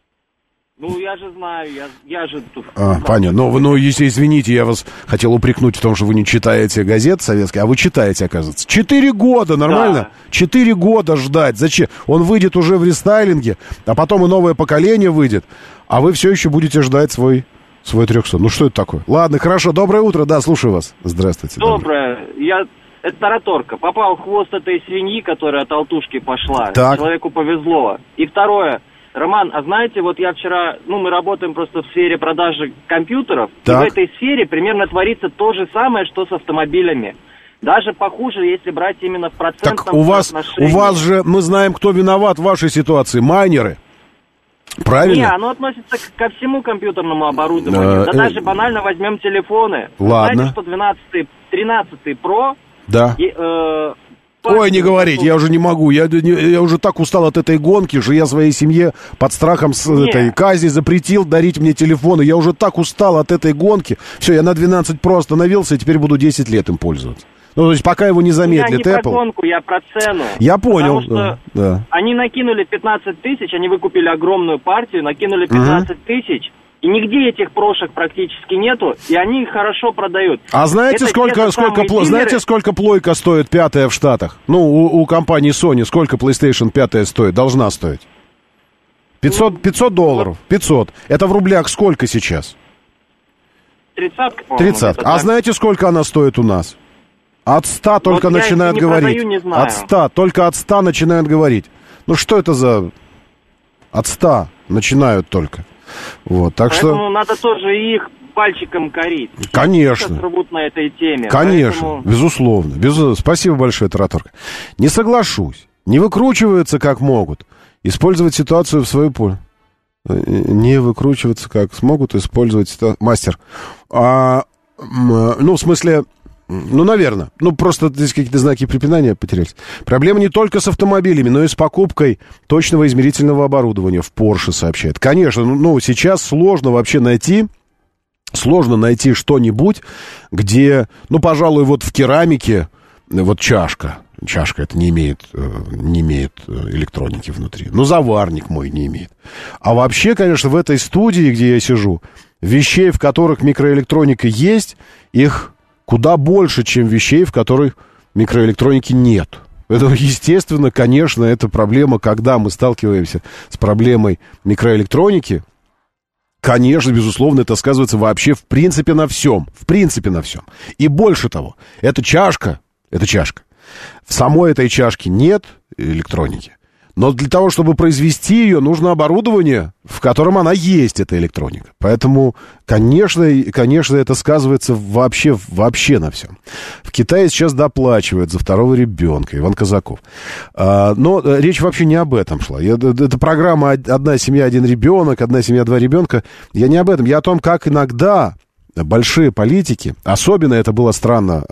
Я же знаю, я же тут... Понятно. Если, извините, я вас хотел упрекнуть в том, что вы не читаете газет советские, а вы читаете, оказывается. 4 года, нормально? Да. 4 года ждать. Зачем? Он выйдет уже в рестайлинге, а потом и новое поколение выйдет, а вы все еще будете ждать свой 300. Что это такое? Ладно, хорошо. Доброе утро, да, слушаю вас. Здравствуйте. Доброе. Это тараторка. Попал в хвост этой свиньи, которая от алтушки пошла. Так. Человеку повезло. И второе. Роман, а знаете, вот я вчера, мы работаем просто в сфере продажи компьютеров, Так. и в этой сфере примерно творится то же самое, что с автомобилями. Даже похуже, если брать именно в процентном Так у вас же, мы знаем, кто виноват в вашей ситуации, майнеры. Правильно? Не, оно относится ко всему компьютерному оборудованию. Да даже банально возьмем телефоны. Ладно. Знаете, что 12-й, 13-й Pro... Да. Ой, не говорите, я уже не могу. Я уже так устал от этой гонки, что я своей семье под страхом этой казни запретил дарить мне телефоны. Я уже так устал от этой гонки. Все, я на 12 Pro остановился, и теперь буду 10 лет им пользоваться. Ну, то есть, пока его не замедлит Apple. Я не про гонку, я про цену. Я понял, потому что да. Они накинули 15 тысяч, они выкупили огромную партию, накинули 15 тысяч, и нигде этих прошек практически нету, и они их хорошо продают. А знаете, сколько плойка стоит 5-я в Штатах? Ну, у компании Sony сколько PlayStation 5 стоит? Должна стоить? $500. 500. Это в рублях сколько сейчас? 30, по-моему. 30. А знаете, сколько она стоит у нас? От 100 только вот начинают говорить. Продаю, не знаю. От 100, только от 100 начинают говорить. Ну, что это за... От 100 начинают только. Вот, так поэтому что... надо тоже их пальчиком корить. Конечно. Рвут на этой теме. Конечно, безусловно. Спасибо большое, Тараторка. Не соглашусь. Не выкручиваются, как могут. Использовать ситуацию в свою пользу. Не выкручиваться, как смогут использовать ситуацию. Мастер. В смысле... наверное. Просто здесь какие-то знаки препинания потерялись. Проблема не только с автомобилями, но и с покупкой точного измерительного оборудования. В Porsche сообщает. Конечно, сейчас сложно вообще найти что-нибудь, где, пожалуй, вот в керамике, вот чашка это не имеет электроники внутри. Заварник мой не имеет. А вообще, конечно, в этой студии, где я сижу, вещей, в которых микроэлектроника есть, их куда больше, чем вещей, в которых микроэлектроники нет. Это, естественно, конечно, это проблема, когда мы сталкиваемся с проблемой микроэлектроники. Конечно, безусловно, это сказывается вообще в принципе на всем. В принципе на всем. И больше того, эта чашка. В самой этой чашке нет электроники. Но для того, чтобы произвести ее, нужно оборудование, в котором она есть, эта электроника. Поэтому, конечно, это сказывается вообще на всем. В Китае сейчас доплачивают за второго ребенка. Иван Казаков. Но речь вообще не об этом шла. Это программа «Одна семья, один ребенок», «Одна семья, два ребенка». Я не об этом. Я о том, как иногда большие политики, особенно это было странно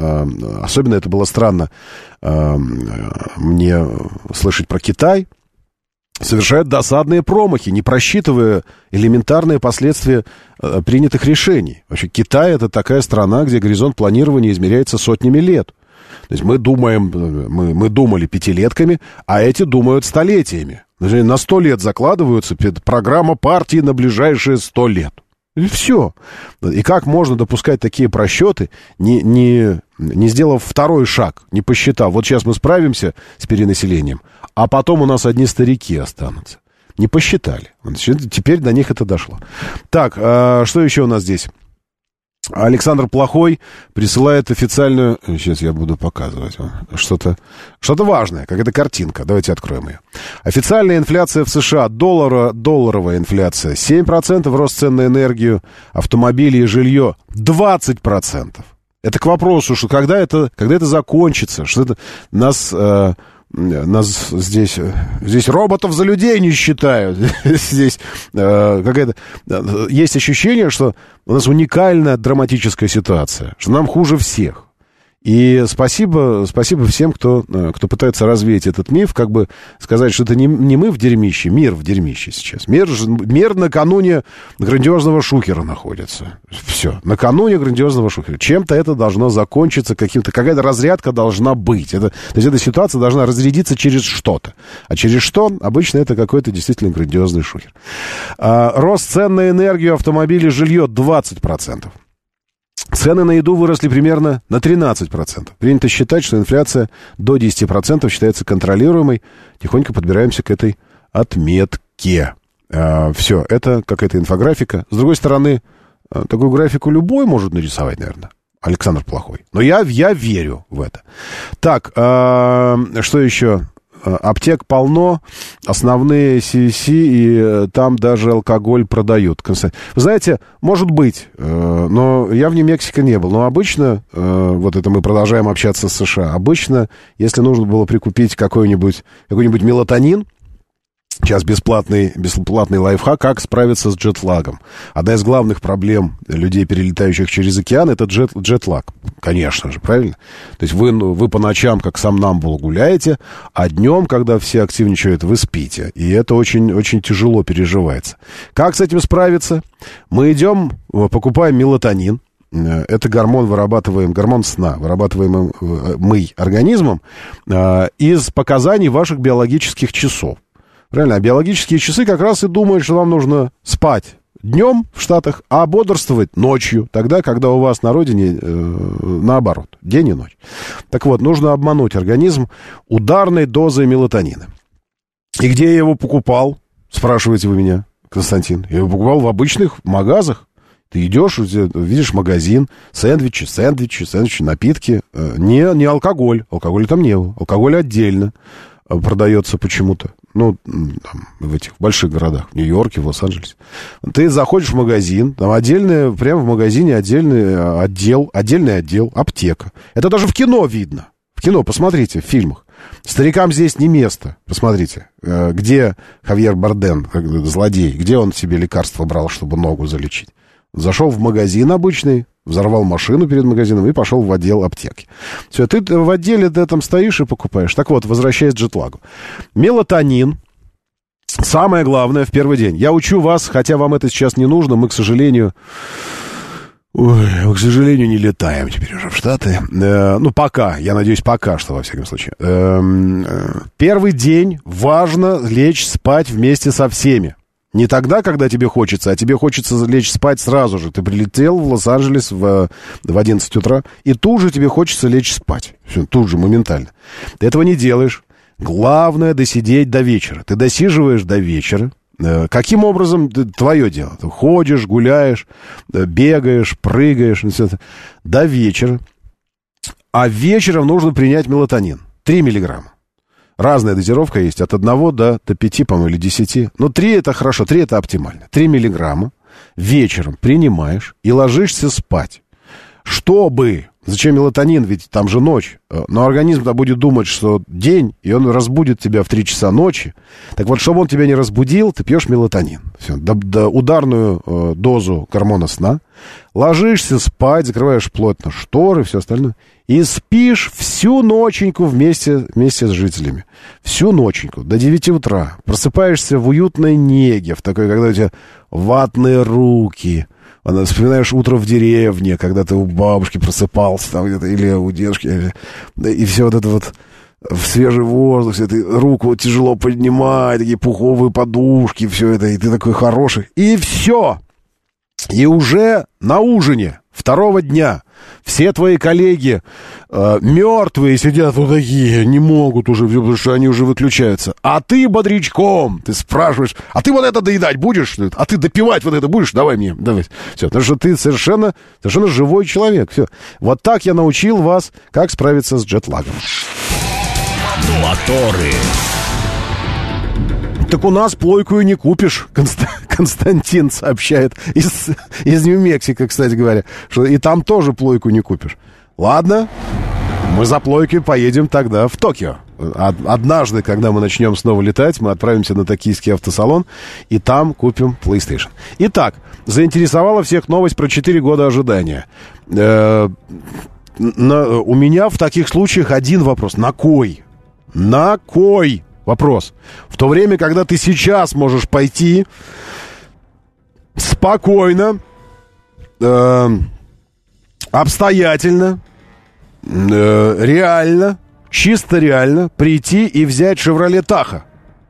мне слышать про Китай, совершают досадные промахи, не просчитывая элементарные последствия принятых решений. Вообще Китай — это такая страна, где горизонт планирования измеряется сотнями лет. То есть мы думали пятилетками, а эти думают столетиями. На 100 лет закладываются программа партии на ближайшие 100 лет. И все. И как можно допускать такие просчеты, не сделав второй шаг, не посчитав, вот сейчас мы справимся с перенаселением, а потом у нас одни старики останутся. Не посчитали. Теперь до них это дошло. Так, что еще у нас здесь? Александр Плохой присылает официальную... Сейчас я буду показывать вам. Что-то важное, какая-то картинка. Давайте откроем ее. Официальная инфляция в США. Долларовая инфляция 7%. Рост цен на энергию, автомобили и жилье 20%. Это к вопросу, что когда это закончится, что это нас здесь роботов за людей не считают. Здесь есть ощущение, что у нас уникальная драматическая ситуация, что нам хуже всех. И спасибо всем, кто пытается развеять этот миф, как бы сказать, что это не мы в дерьмище, мир в дерьмище сейчас. Мир накануне грандиозного шухера находится. Все, накануне грандиозного шухера. Чем-то это должно закончиться, какая-то разрядка должна быть. То есть эта ситуация должна разрядиться через что-то. А через что? Обычно это какой-то действительно грандиозный шухер. Рост цен на энергию, автомобили, жилье 20%. Цены на еду выросли примерно на 13%. Принято считать, что инфляция до 10% считается контролируемой. Тихонько подбираемся к этой отметке. Все, это какая-то инфографика. С другой стороны, такую графику любой может нарисовать, наверное. Александр Плохой. Но я верю в это. Так, что еще? Аптек полно, основные CVC, и там даже алкоголь продают. Вы знаете, может быть, но я в Нью-Мексико не был. Но обычно, вот это мы продолжаем общаться с США, обычно, если нужно было прикупить какой-нибудь мелатонин, сейчас бесплатный лайфхак, как справиться с джетлагом. Одна из главных проблем людей, перелетающих через океан, это джетлаг. Конечно же, правильно? То есть вы по ночам, как сомнамбул, гуляете, а днем, когда все активничают, вы спите. И это очень, очень тяжело переживается. Как с этим справиться? Мы идем, покупаем мелатонин. Это гормон сна, вырабатываемый мы организмом из показаний ваших биологических часов. Правильно, а биологические часы как раз и думают, что вам нужно спать днем в Штатах, а бодрствовать ночью, тогда, когда у вас на родине наоборот, день и ночь. Так вот, нужно обмануть организм ударной дозой мелатонина. И где я его покупал, спрашиваете вы меня, Константин? Я его покупал в обычных магазах. Ты идешь, видишь магазин, сэндвичи, напитки. Не алкоголь. Алкоголя там не было. Алкоголь отдельно продается почему-то. Ну, там, в этих больших городах, в Нью-Йорке, в Лос-Анджелесе. Ты заходишь в магазин, там прямо в магазине отдельный отдел, аптека. Это даже в кино видно. В кино, посмотрите, в фильмах. Старикам здесь не место. Посмотрите, где Хавьер Бардем, злодей, где он себе лекарство брал, чтобы ногу залечить. Зашел в магазин обычный, взорвал машину перед магазином и пошел в отдел аптеки. Все, ты в отделе там стоишь и покупаешь. Так вот, возвращаясь к джетлагу. Мелатонин. Самое главное в первый день. Я учу вас, хотя вам это сейчас не нужно, мы, к сожалению, не летаем теперь уже в Штаты. Пока, я надеюсь, пока что, во всяком случае. Первый день важно лечь спать вместе со всеми. Не тогда, когда тебе хочется, а тебе хочется лечь спать сразу же. Ты прилетел в Лос-Анджелес в 11 утра, и тут же тебе хочется лечь спать. Все, тут же, моментально. Ты этого не делаешь. Главное досидеть до вечера. Ты досиживаешь до вечера. Каким образом твое дело? Ты ходишь, гуляешь, бегаешь, прыгаешь. Все это. До вечера. А вечером нужно принять мелатонин. 3 миллиграмма. Разная дозировка есть, от 1 до 5, по-моему, или 10. Но 3 это хорошо, 3 это оптимально. 3 миллиграмма вечером принимаешь и ложишься спать. Чтобы... Зачем мелатонин? Ведь там же ночь. Но организм-то будет думать, что день, и он разбудит тебя в 3 часа ночи. Так вот, чтобы он тебя не разбудил, ты пьешь мелатонин. Все, ударную дозу гормона сна. Ложишься спать, закрываешь плотно шторы, все остальное. И спишь всю ноченьку вместе с жителями. Всю ноченьку, до 9 утра. Просыпаешься в уютной неге, в такой, когда у тебя ватные руки. Вспоминаешь утро в деревне, когда ты у бабушки просыпался там где-то, или у дедушки. И все вот это вот в свежий воздух, все это, руку тяжело поднимать, такие пуховые подушки, все это, и ты такой хороший. И все. И уже на ужине второго дня все твои коллеги мертвые сидят вот такие, не могут уже, потому что они уже выключаются. А ты бодрячком, ты спрашиваешь, а ты вот это доедать будешь? А ты допивать вот это будешь? Давай мне, давай. Все, потому что ты совершенно живой человек. Все. Вот так я научил вас, как справиться с джетлагом. Моторы. Так у нас плойку и не купишь, Константин сообщает из Нью-Мексико, кстати говоря, что и там тоже плойку не купишь. Ладно, мы за плойкой поедем тогда в Токио. Однажды, когда мы начнем снова летать, мы отправимся на токийский автосалон и там купим PlayStation. Итак, заинтересовала всех новость про 4 года ожидания. У меня в таких случаях один вопрос. На кой? На кой? Вопрос. В то время, когда ты сейчас можешь пойти спокойно, обстоятельно, реально, чисто реально прийти и взять Chevrolet Tahoe.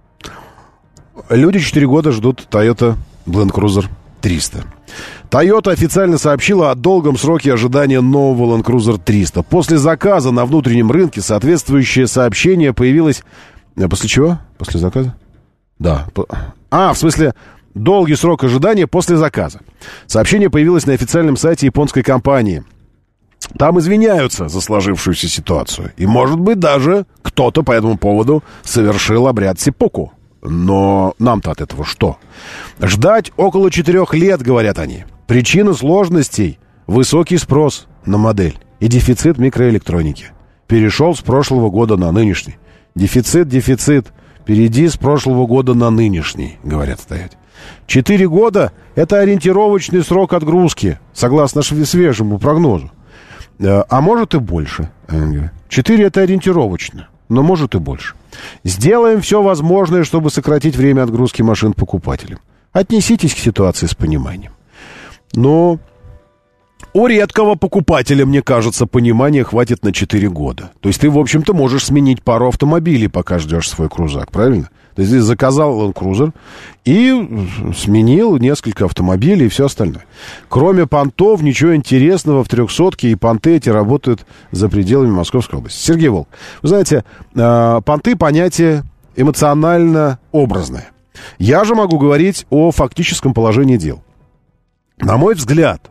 Люди 4 года ждут Toyota Land Cruiser 300. Toyota официально сообщила о долгом сроке ожидания нового Land Cruiser 300. После заказа на внутреннем рынке соответствующее сообщение появилось... После чего? После заказа? Да. В смысле, долгий срок ожидания после заказа. Сообщение появилось на официальном сайте японской компании. Там извиняются за сложившуюся ситуацию. И, может быть, даже кто-то по этому поводу совершил обряд сеппуку. Но нам-то от этого что? Ждать около 4 лет, говорят они. Причина сложностей – высокий спрос на модель и дефицит микроэлектроники. Перешел с прошлого года на нынешний. Дефицит. Перейди с прошлого года на нынешний, говорят стоять. 4 года – это ориентировочный срок отгрузки, согласно свежему прогнозу. А может и больше. 4 – это ориентировочно, но может и больше. Сделаем все возможное, чтобы сократить время отгрузки машин покупателям. Отнеситесь к ситуации с пониманием. Но у редкого покупателя, мне кажется, понимания хватит на 4 года. То есть ты, в общем-то, можешь сменить пару автомобилей, пока ждешь свой крузак, правильно? То есть ты заказал Land Cruiser и сменил несколько автомобилей и все остальное. Кроме понтов, ничего интересного в 300-ке, и понты эти работают за пределами Московской области. Сергей Волк, вы знаете, понты — понятие эмоционально образное. Я же могу говорить о фактическом положении дел. На мой взгляд,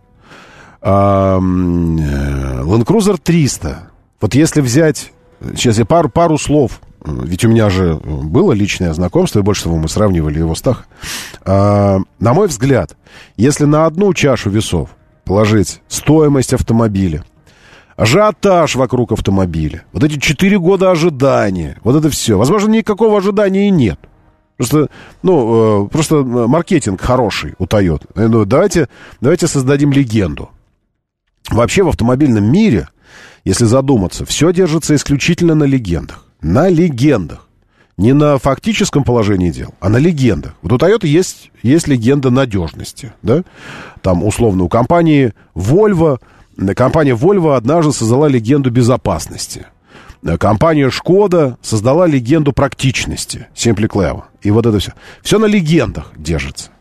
Land Cruiser 300, вот если взять, сейчас я пару слов, ведь у меня же было личное знакомство, и больше всего мы сравнивали его с Тахо. На мой взгляд, если на одну чашу весов положить стоимость автомобиля, ажиотаж вокруг автомобиля, вот эти 4 года ожидания, вот это все, возможно, никакого ожидания и нет. Просто маркетинг хороший у Toyota. Ну, давайте создадим легенду. Вообще в автомобильном мире, если задуматься, все держится исключительно на легендах. На легендах. Не на фактическом положении дел, а на легендах. Вот у Toyota есть легенда надежности. Да? Там, условно, у компания Volvo однажды создала легенду безопасности. Компания Шкода создала легенду практичности. Simply Clever. И вот это все. Все на легендах держится.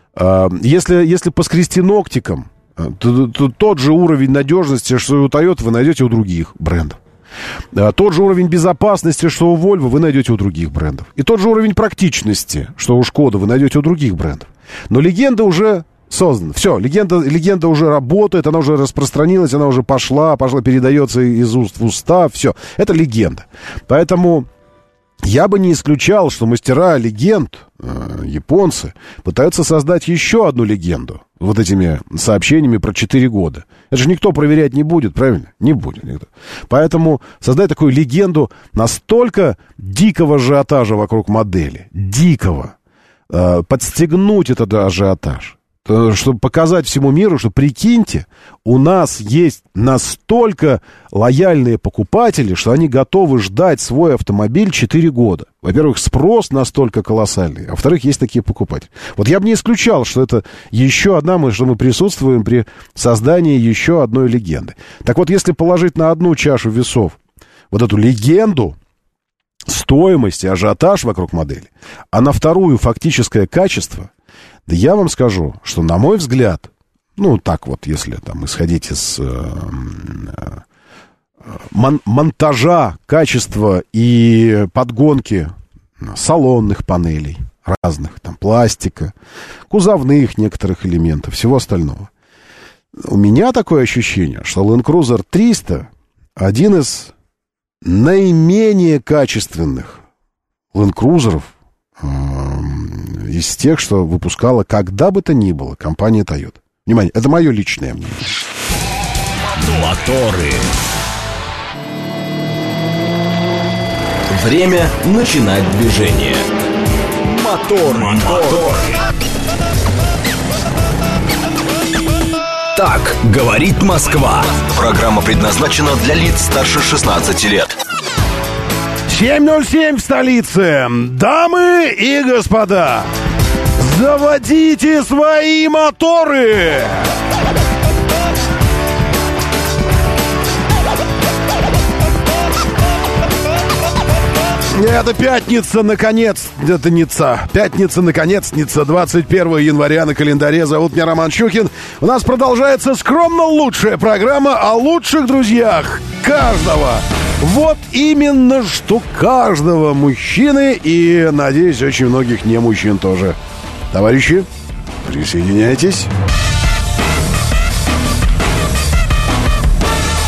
Если поскрести ногтиком, то тот же уровень надежности, что и у Toyota, вы найдете у других брендов. Тот же уровень безопасности, что у Volvo, вы найдете у других брендов. И тот же уровень практичности, что у Шкода, вы найдете у других брендов. Но легенда уже создана. Все, легенда уже работает, она уже распространилась, она уже пошла, передается из уст в уста. Все, это легенда. Поэтому я бы не исключал, что мастера легенд, японцы, пытаются создать еще одну легенду вот этими сообщениями про 4 года. Это же никто проверять не будет, правильно? Не будет никто. Поэтому создать такую легенду настолько дикого ажиотажа вокруг модели, дикого, подстегнуть этот ажиотаж, чтобы показать всему миру, что, прикиньте, у нас есть настолько лояльные покупатели, что они готовы ждать свой автомобиль 4 года. Во-первых, спрос настолько колоссальный, а во-вторых, есть такие покупатели. Вот я бы не исключал, что это еще одна, что мы присутствуем при создании еще одной легенды. Так вот, если положить на одну чашу весов вот эту легенду, стоимость и ажиотаж вокруг модели, а на вторую фактическое качество, да я вам скажу, что, на мой взгляд, ну, так вот, если там исходить из монтажа, качества и подгонки салонных панелей разных, там, пластика, кузовных некоторых элементов, всего остального. У меня такое ощущение, что Land Cruiser 300 один из наименее качественных Land Cruiser'ов из тех, что выпускала когда бы то ни было компания Toyota. Внимание, это мое личное мнение. Моторы. Время начинать движение. Мотор. Так говорит Москва. Программа предназначена для лиц старше 16 лет. 7:07 в столице. Дамы и господа, заводите свои моторы! Это пятница, наконец, пятница, наконец-ница, 21 января на календаре. Зовут меня Роман Щукин. У нас продолжается скромно лучшая программа о лучших друзьях каждого. Вот именно что каждого мужчины и, надеюсь, очень многих не мужчин тоже. Товарищи, присоединяйтесь.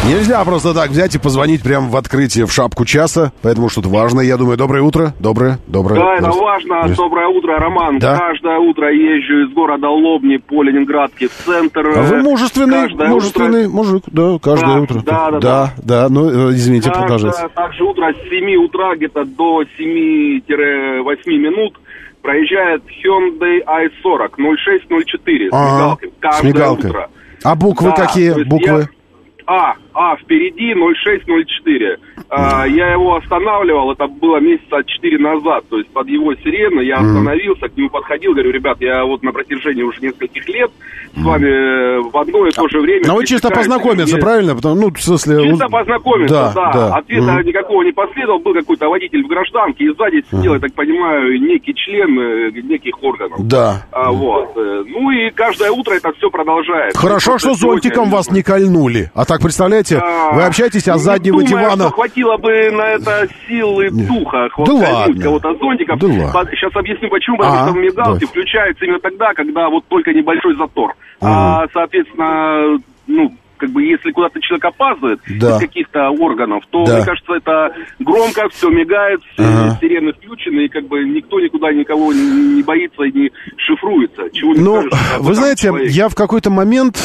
Нельзя просто так взять и позвонить прямо в открытие, в шапку часа, поэтому что-то важное, я думаю. Доброе утро. Доброе. Да, это важно. Доброе утро, Роман. Да? Каждое утро езжу из города Лобни по Ленинградке в центр. А вы мужественный мужик, да, каждое утро. Да, ну, извините, продолжайте. Также утро с 7 утра где-то до 7-8 минут проезжает Hyundai i40 0604 с мигалкой. Утро. А буквы какие? Буквы? Впереди 0604. Я его останавливал, это было месяца 4 назад, то есть под его сирену я остановился, к нему подходил, говорю, ребят, я вот на протяжении уже нескольких лет с вами в одно и то же время... Ну, вы чисто познакомиться, правильно? Чисто познакомиться, да. Ответа никакого не последовал, был какой-то водитель в гражданке, и сзади сидел, я так понимаю, некий член неких органов. Да. Вот. Ну и каждое утро это все продолжается. Хорошо, что зонтиком вас не кольнули. А так, представляете, вы общаетесь, а заднего дивана... Хватило бы на это силы духа. Да ладно. Кого-то зонтиком. Да ладно. Сейчас объясню, почему. Потому что мигалки включаются именно тогда, когда вот только небольшой затор. Соответственно, как бы если куда-то человек опаздывает из каких-то органов, то, мне кажется, это громко, все мигает, все сирены включены, и как бы никто никуда никого не боится и не шифруется. Чего не скажешь, вы знаете, человек. Я в какой-то момент...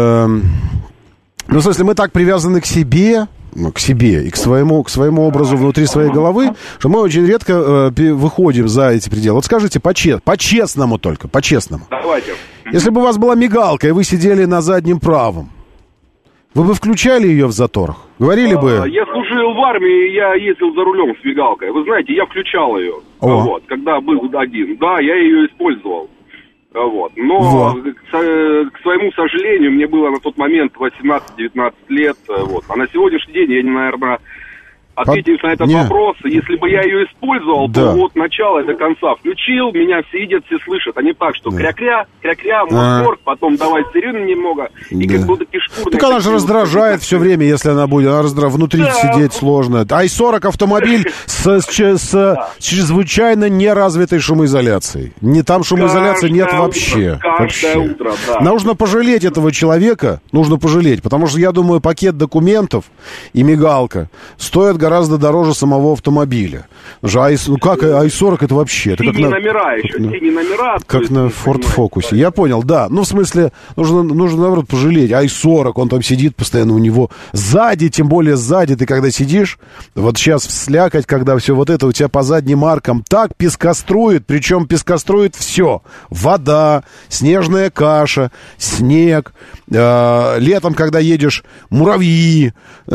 в смысле, мы так привязаны к себе и к своему образу внутри своей головы, что мы очень редко выходим за эти пределы. Вот скажите, по-честному только, по-честному. Давайте. Если бы у вас была мигалка, и вы сидели на заднем правом, вы бы включали ее в заторах? Говорили бы... Я служил в армии, я ездил за рулем с мигалкой. Вы знаете, я включал ее, когда был один. Да, я ее использовал. Вот. Но, к своему сожалению, мне было на тот момент 18-19 лет. Вот. А на сегодняшний день я, наверное, ответив на этот вопрос, если бы я ее использовал, то от начала и до конца включил, меня все видят, все слышат. А не так, что кря-кря, мотор, потом давай сирену немного, и как будто кишкурная... Так она же раздражает все время, если она будет. Она внутри сидеть сложно. i40 автомобиль с чрезвычайно неразвитой шумоизоляцией. Там шумоизоляции нет вообще. Каждое утро, да. Нужно пожалеть этого человека, потому что, я думаю, пакет документов и мигалка стоят гораздо дороже самого автомобиля. i40 это вообще? Это синие номера еще, синие номера. Как на Ford Focus. Я понял, да. В смысле, нужно наоборот пожалеть. i40, он там сидит постоянно у него. Сзади, тем более сзади, ты когда сидишь, вот сейчас вслякать, когда все вот это у тебя по задним аркам так пескострует, причем пескострует все. Вода, снежная каша, снег. Летом, когда едешь, муравьи.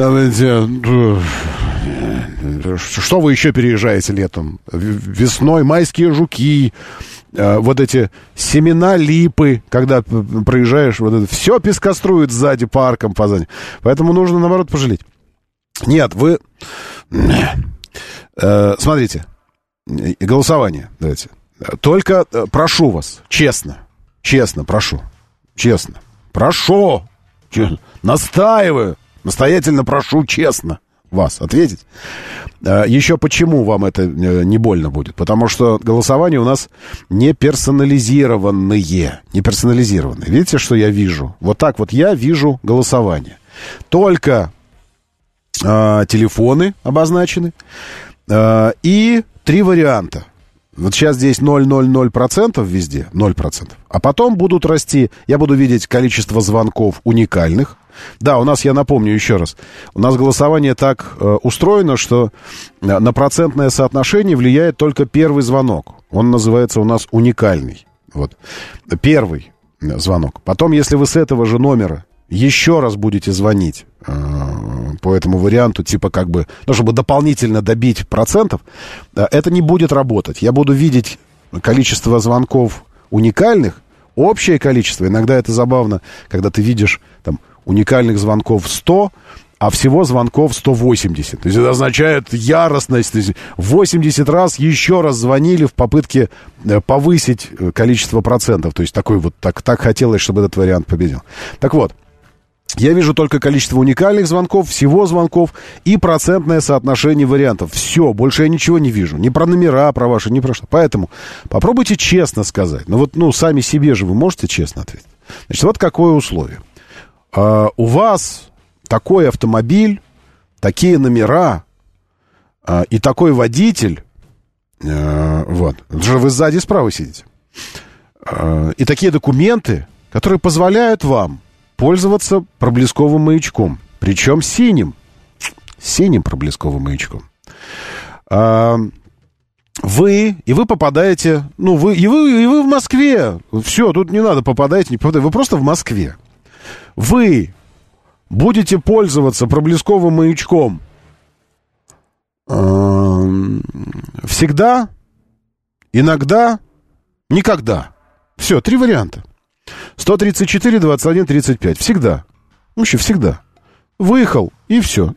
Что вы еще переезжаете летом? Весной майские жуки, вот эти семена липы, когда проезжаешь, вот это все пескострует сзади парком позади. Поэтому нужно, наоборот, пожалеть. Нет, вы... Смотрите, голосование давайте. Только прошу вас, честно, прошу, настаиваю, настоятельно прошу, честно вас ответить. Еще почему вам это не больно будет? Потому что голосование у нас не персонализированные. Видите, что я вижу? Вот так вот я вижу голосование. Только телефоны обозначены и 3 варианта. Вот сейчас здесь 0,00% везде, 0%. А потом будут расти, я буду видеть количество звонков уникальных. Да, у нас, я напомню еще раз, у нас голосование так устроено, что на процентное соотношение влияет только первый звонок. Он называется у нас уникальный. Вот. Первый звонок. Потом, если вы с этого же номера еще раз будете звонить по этому варианту, типа как бы, чтобы дополнительно добить процентов, это не будет работать. Я буду видеть количество звонков уникальных, общее количество. Иногда это забавно, когда ты видишь там уникальных звонков 100, а всего звонков 180. То есть это означает яростность. То есть 80 раз еще раз звонили в попытке повысить количество процентов. То есть такой вот, так хотелось, чтобы этот вариант победил. Так вот, я вижу только количество уникальных звонков, всего звонков и процентное соотношение вариантов. Все, больше я ничего не вижу. Ни про номера, про ваши, ни про что. Поэтому попробуйте честно сказать. Сами себе же вы можете честно ответить. Значит, вот какое условие. У вас такой автомобиль, такие номера и такой водитель, вот, это же вы сзади справа сидите, и такие документы, которые позволяют вам пользоваться проблесковым маячком, причем синим проблесковым маячком. Вы попадаете, вы в Москве. Все, тут не надо попадаете, не попадаете. Вы просто в Москве. Вы будете пользоваться проблесковым маячком всегда, иногда, никогда. Все, 3 варианта. 134, 21, 35. Всегда. Вообще всегда. Выехал, и все.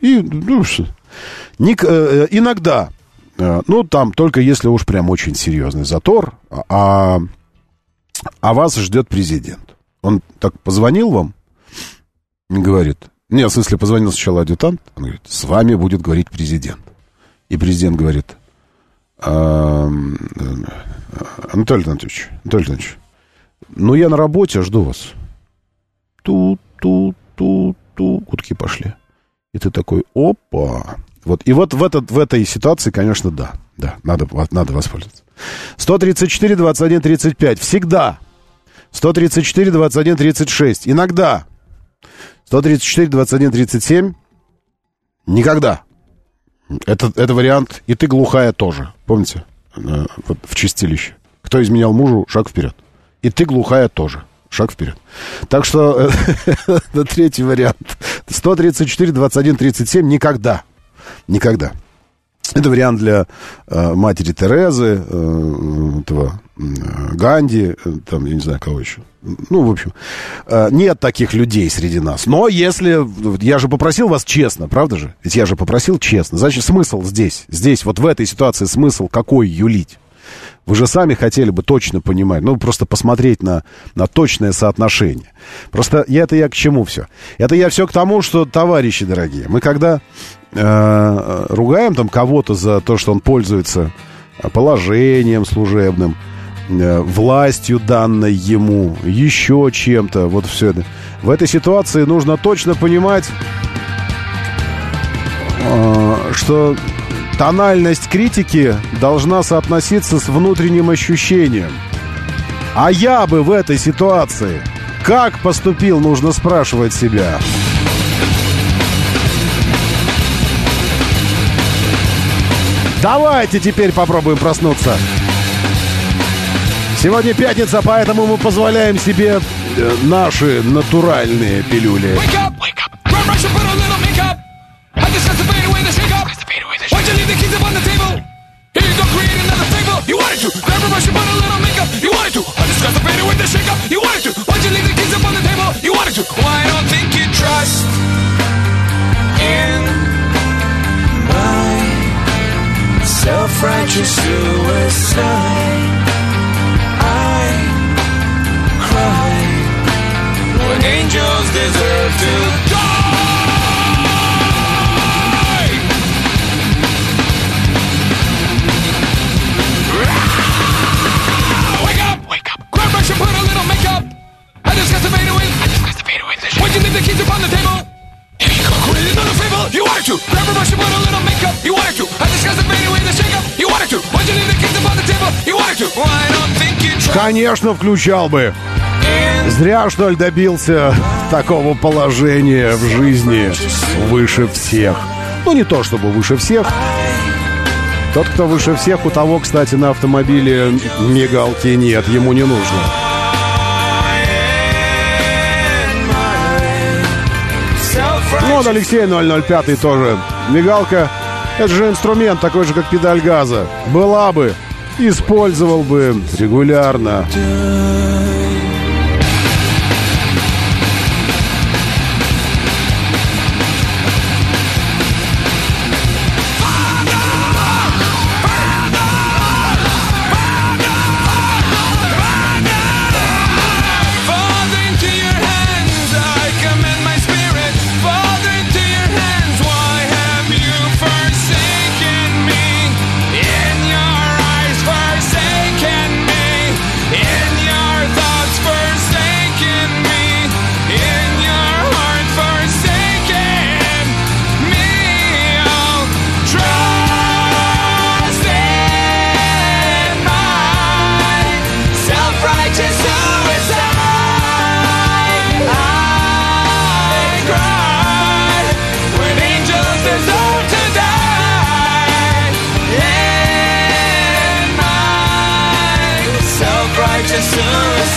Иногда. Там только если уж прям очень серьезный затор, а вас ждет президент. Он так позвонил вам и говорит... Нет, в смысле, позвонил сначала адъютант, он говорит, с вами будет говорить президент. И президент говорит, Анатолий Анатольевич, я на работе, жду вас. Гудки пошли. И ты такой, опа... Вот в этой ситуации, конечно, да, надо воспользоваться. 134, 21, 35. Всегда. 134, 21, 36. Иногда. 134, 21, 37. Никогда. Это вариант. И ты глухая тоже. Помните? Вот в чистилище. Кто изменял мужу, шаг вперед. И ты глухая тоже. Шаг вперед. Так что это третий вариант. 134, 21, 37. Никогда. Никогда. Это вариант для матери Терезы, Ганди, там, я не знаю, кого еще. В общем, нет таких людей среди нас. Но если... Я же попросил вас честно, правда же? Ведь я же попросил честно. Значит, смысл здесь. Здесь, вот в этой ситуации смысл какой юлить? Вы же сами хотели бы точно понимать, просто посмотреть на точное соотношение. Просто я к чему все? Это я все к тому, что, товарищи дорогие, мы когда ругаем там кого-то за то, что он пользуется положением служебным, властью данной ему, еще чем-то, вот все это. В этой ситуации нужно точно понимать, что... Тональность критики должна соотноситься с внутренним ощущением. А я бы в этой ситуации как поступил, нужно спрашивать себя. Давайте теперь попробуем проснуться. Сегодня пятница, поэтому мы позволяем себе наши натуральные пилюли. Why'd you leave the keys up on the table? Here you go, create another fable. You wanted to grab a brush and put a little makeup. You wanted to undiscuss the fader with the shake up. You wanted to. Why'd you leave the keys up on the table? You wanted to. Well, I don't think you trust in my self-righteous suicide. I cry when angels deserve to die. Put a little makeup. I discussed the fader with. Why'd you leave the keys upon the table? Here you go, create another fable. You wanted to grab a brush and put a little makeup. You wanted to. I discussed the fader with the shake up. You wanted to. Why'd you leave the keys upon the table? You wanted to. Well, I don't think you tried. Конечно, включал бы. Зря, что ли, добился такого положения в жизни выше всех. Не то чтобы выше всех. Тот, кто выше всех, у того, кстати, на автомобиле мигалки нет, ему не нужно. Вот Алексей 005 тоже. Мигалка, это же инструмент, такой же, как педаль газа. Была бы, использовал бы регулярно. In your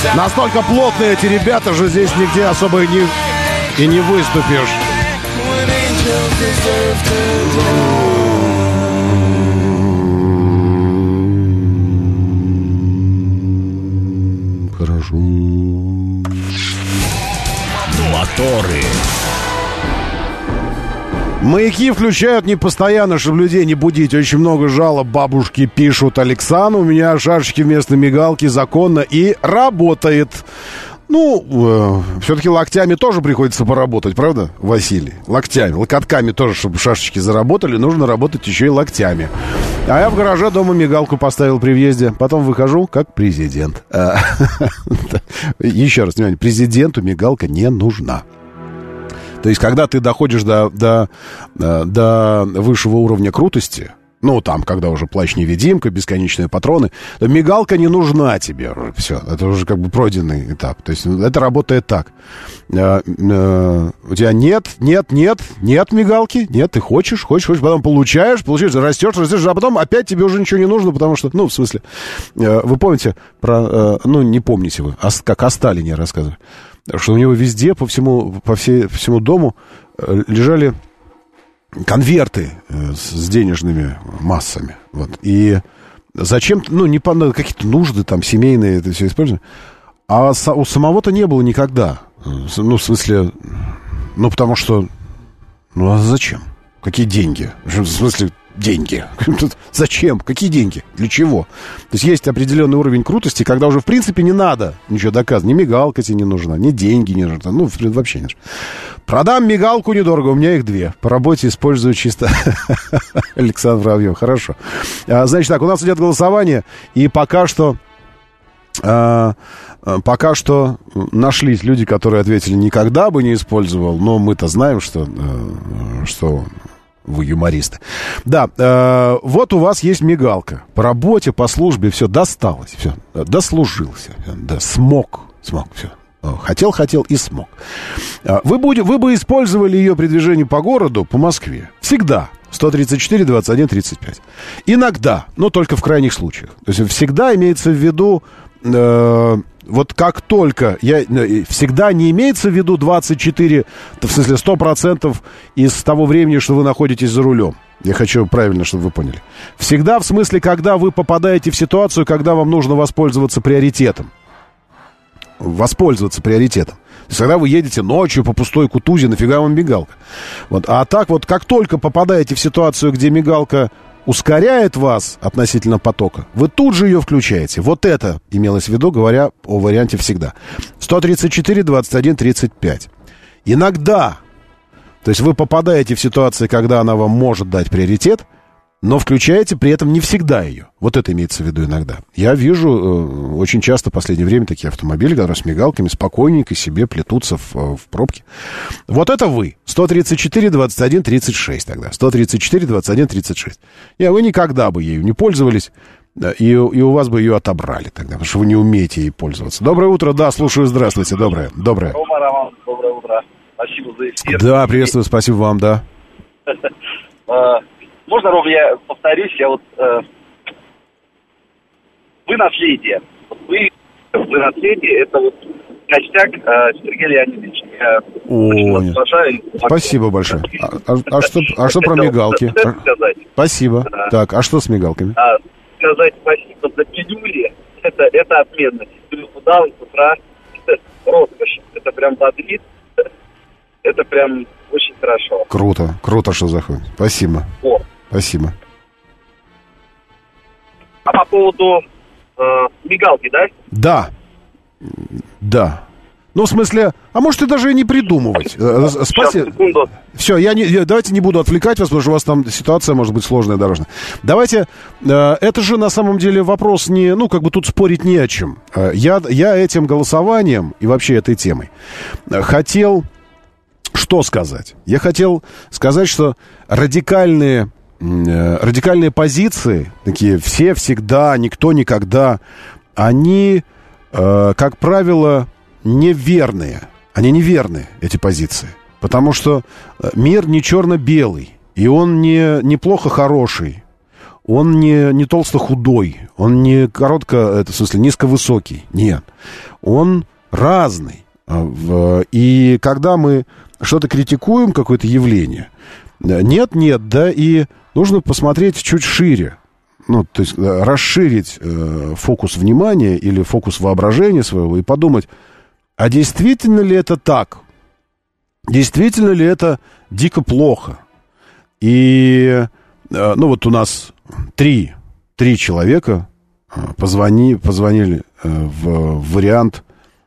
Настолько плотные эти ребята же, здесь нигде особо и не выступишь. Хорошо. Моторы. Маяки включают не постоянно, чтобы людей не будить. Очень много жалоб бабушки пишут. Александр, у меня шашечки вместо мигалки законно и работает. Ну, все-таки локтями тоже приходится поработать, правда, Василий? Локтями, локотками тоже, чтобы шашечки заработали, нужно работать еще и локтями. А я в гараже дома мигалку поставил при въезде. Потом выхожу как президент. Еще раз, внимание, президенту мигалка не нужна. То есть, когда ты доходишь до высшего уровня крутости, ну, там, когда уже плащ-невидимка, бесконечные патроны, то мигалка не нужна тебе. Все, это уже как бы пройденный этап. То есть, это работает так. У тебя нет мигалки, нет, ты хочешь, потом получаешь, растешь, а потом опять тебе уже ничего не нужно, потому что, ну, в смысле, вы помните про, ну, не помните вы, как о Сталине рассказывали, что у него везде, по всему дому лежали конверты с денежными массами. Вот. И зачем, ну, не по какие-то нужды там семейные это все использовать. А у самого-то не было никогда. Ну, в смысле, ну, потому что, ну, а зачем? Какие деньги? В смысле, деньги. Зачем? Какие деньги? Для чего? То есть есть определенный уровень крутости, когда уже в принципе не надо ничего доказывать. Ни мигалка тебе не нужна, ни деньги не нужны. Ну, вообще не нужно. Продам мигалку недорого, у меня их 2. По работе использую чисто. Александр Воробьев, хорошо. Значит так, у нас идет голосование, и пока что нашлись люди, которые ответили, никогда бы не использовал, но мы-то знаем, что вы юмористы. Да, вот у вас есть мигалка. По работе, по службе, все, досталось, все, дослужился, да, смог, все. Хотел и смог. Вы бы использовали ее при движении по городу, по Москве. Всегда. 134, 21, 35. Иногда, но только в крайних случаях. То есть всегда имеется в виду... вот как только всегда не имеется в виду 24, в смысле 100% из того времени, что вы находитесь за рулем. Я хочу правильно, чтобы вы поняли. Всегда в смысле, когда вы попадаете в ситуацию, когда вам нужно воспользоваться приоритетом. То есть, когда вы едете ночью по пустой Кутузе, нафига вам мигалка? Вот. А так вот, как только попадаете в ситуацию, где мигалка ускоряет вас относительно потока, вы тут же ее включаете. Вот это имелось в виду, говоря о варианте всегда. 134, 21, 35. Иногда, то есть вы попадаете в ситуацию, когда она вам может дать приоритет, но включаете при этом не всегда ее. Вот это имеется в виду иногда. Я вижу очень часто в последнее время такие автомобили, которые с мигалками спокойненько себе плетутся в пробке. Вот это вы. 134, 21, 36 тогда. 134, 21, 36. И вы никогда бы ею не пользовались, и у вас бы ее отобрали тогда, потому что вы не умеете ей пользоваться. Доброе утро, да, слушаю, здравствуйте, доброе. Рома, Роман, доброе утро. Спасибо за эфир. Да, приветствую, спасибо вам, да. Можно, Ром, я повторюсь, вы наследие. Вы наследие, это вот костяк Сергея Леонидовича. Я очень вас уважаю. Спасибо большое. А что про мигалки? Спасибо. Да. Так, а что с мигалками? Сказать спасибо за пилюли, это отменно. Пилюлю дал с утра, роскошь. Это прям бодрит. Это прям очень хорошо. Круто, что заходит. Спасибо. Вот. Спасибо. А по поводу мигалки, да? Да. Ну, в смысле, а может и даже и не придумывать. Спасибо. Все, давайте не буду отвлекать вас, потому что у вас там ситуация может быть сложная, дорожная. Давайте, это же на самом деле вопрос не, ну, как бы тут спорить не о чем. Я этим голосованием и вообще этой темой хотел что сказать? Я хотел сказать, что радикальные позиции, такие все, всегда, никто, никогда, они, как правило, неверные. Они неверные, эти позиции. Потому что мир не черно-белый, и он не плохо хороший. он не толсто-худой, он не в смысле, низковысокий. Нет. Он разный. И когда мы что-то критикуем, какое-то явление, нет, да, и нужно посмотреть чуть шире. Ну, то есть расширить фокус внимания или фокус воображения своего и подумать, а действительно ли это так? Действительно ли это дико плохо? И, ну, вот у нас три человека позвонили в вариант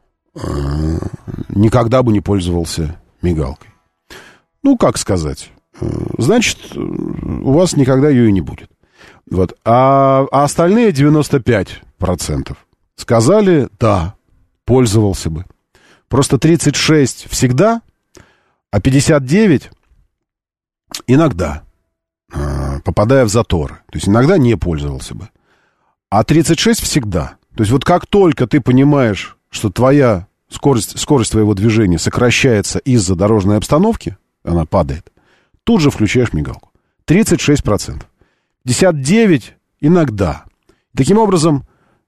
«никогда бы не пользовался мигалкой». Ну, как сказать? Значит, у вас никогда ее и не будет. Вот. А остальные 95% сказали «да, пользовался бы». Просто 36 всегда, а 59 иногда, попадая в заторы. То есть иногда не пользовался бы. А 36 всегда. То есть вот как только ты понимаешь, что твоя скорость твоего движения сокращается из-за дорожной обстановки, она падает, тут же включаешь мигалку. 36%. 59% иногда. Таким образом,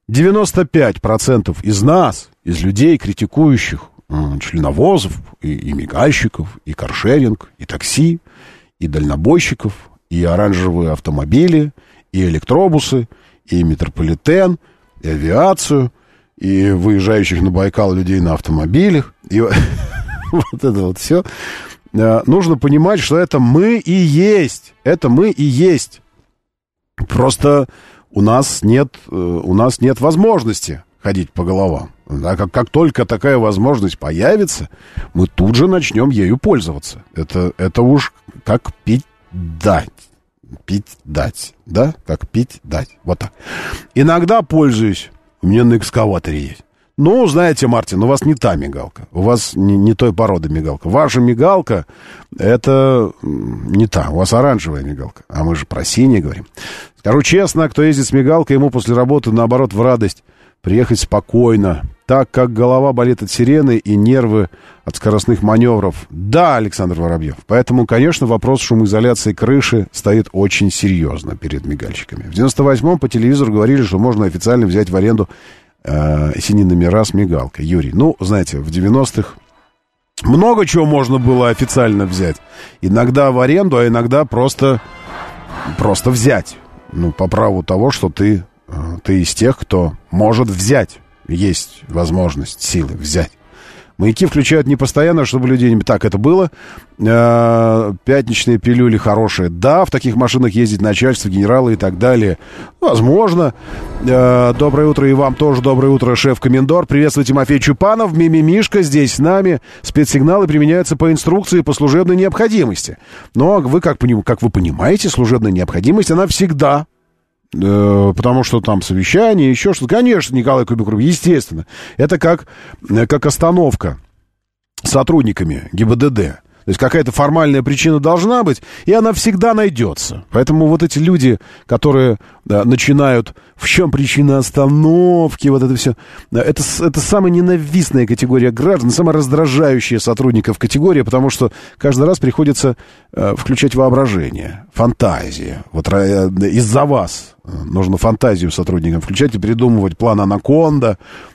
95% из нас, из людей, критикующих членовозов, и мигальщиков, и каршеринг, и такси, и дальнобойщиков, и оранжевые автомобили, и электробусы, и метрополитен, и авиацию, и выезжающих на Байкал людей на автомобилях, и вот это вот все. Нужно понимать, что это мы и есть. Это мы и есть. Просто у нас нет возможности ходить по головам. А как только такая возможность появится, мы тут же начнем ею пользоваться. Это уж как пить дать. Пить дать, да? Как пить дать. Вот так. Иногда пользуюсь. У меня на экскаваторе есть. Ну, знаете, Мартин, у вас не та мигалка. У вас не той породы мигалка. Ваша мигалка, это не та. У вас оранжевая мигалка. А мы же про синие говорим. Скажу честно, кто ездит с мигалкой, ему после работы, наоборот, в радость приехать спокойно. Так как голова болит от сирены и нервы от скоростных маневров. Да, Александр Воробьев. Поэтому, конечно, вопрос шумоизоляции крыши стоит очень серьезно перед мигальщиками. В 98-м по телевизору говорили, что можно официально взять в аренду синие номера с мигалкой. Юрий, ну, знаете, в 90-х много чего можно было официально взять. Иногда в аренду, а иногда просто взять. Ну, по праву того, что ты из тех, кто может взять. Есть возможность, силы взять. Маяки включают не постоянно, чтобы людей не... Так, это было. Пятничные пилюли хорошие. Да, в таких машинах ездит начальство, генералы и так далее. Возможно. Доброе утро и вам тоже. Доброе утро, шеф-комендор. Приветствую, Тимофей Чупанов. Мимимишка здесь с нами. Спецсигналы применяются по инструкции по служебной необходимости. Но вы, как вы понимаете, служебная необходимость, она всегда... Потому что там совещание, еще что-то. Конечно, Николай Кубиков, естественно. Это как остановка сотрудниками ГИБДД. То есть какая-то формальная причина должна быть, и она всегда найдется. Поэтому вот эти люди, которые начинают, в чем причина остановки, вот это все, это самая ненавистная категория граждан, самая раздражающая сотрудников категория, потому что каждый раз приходится включать воображение, фантазия. Вот из-за вас нужно фантазию сотрудникам включать и придумывать план «Анаконда»,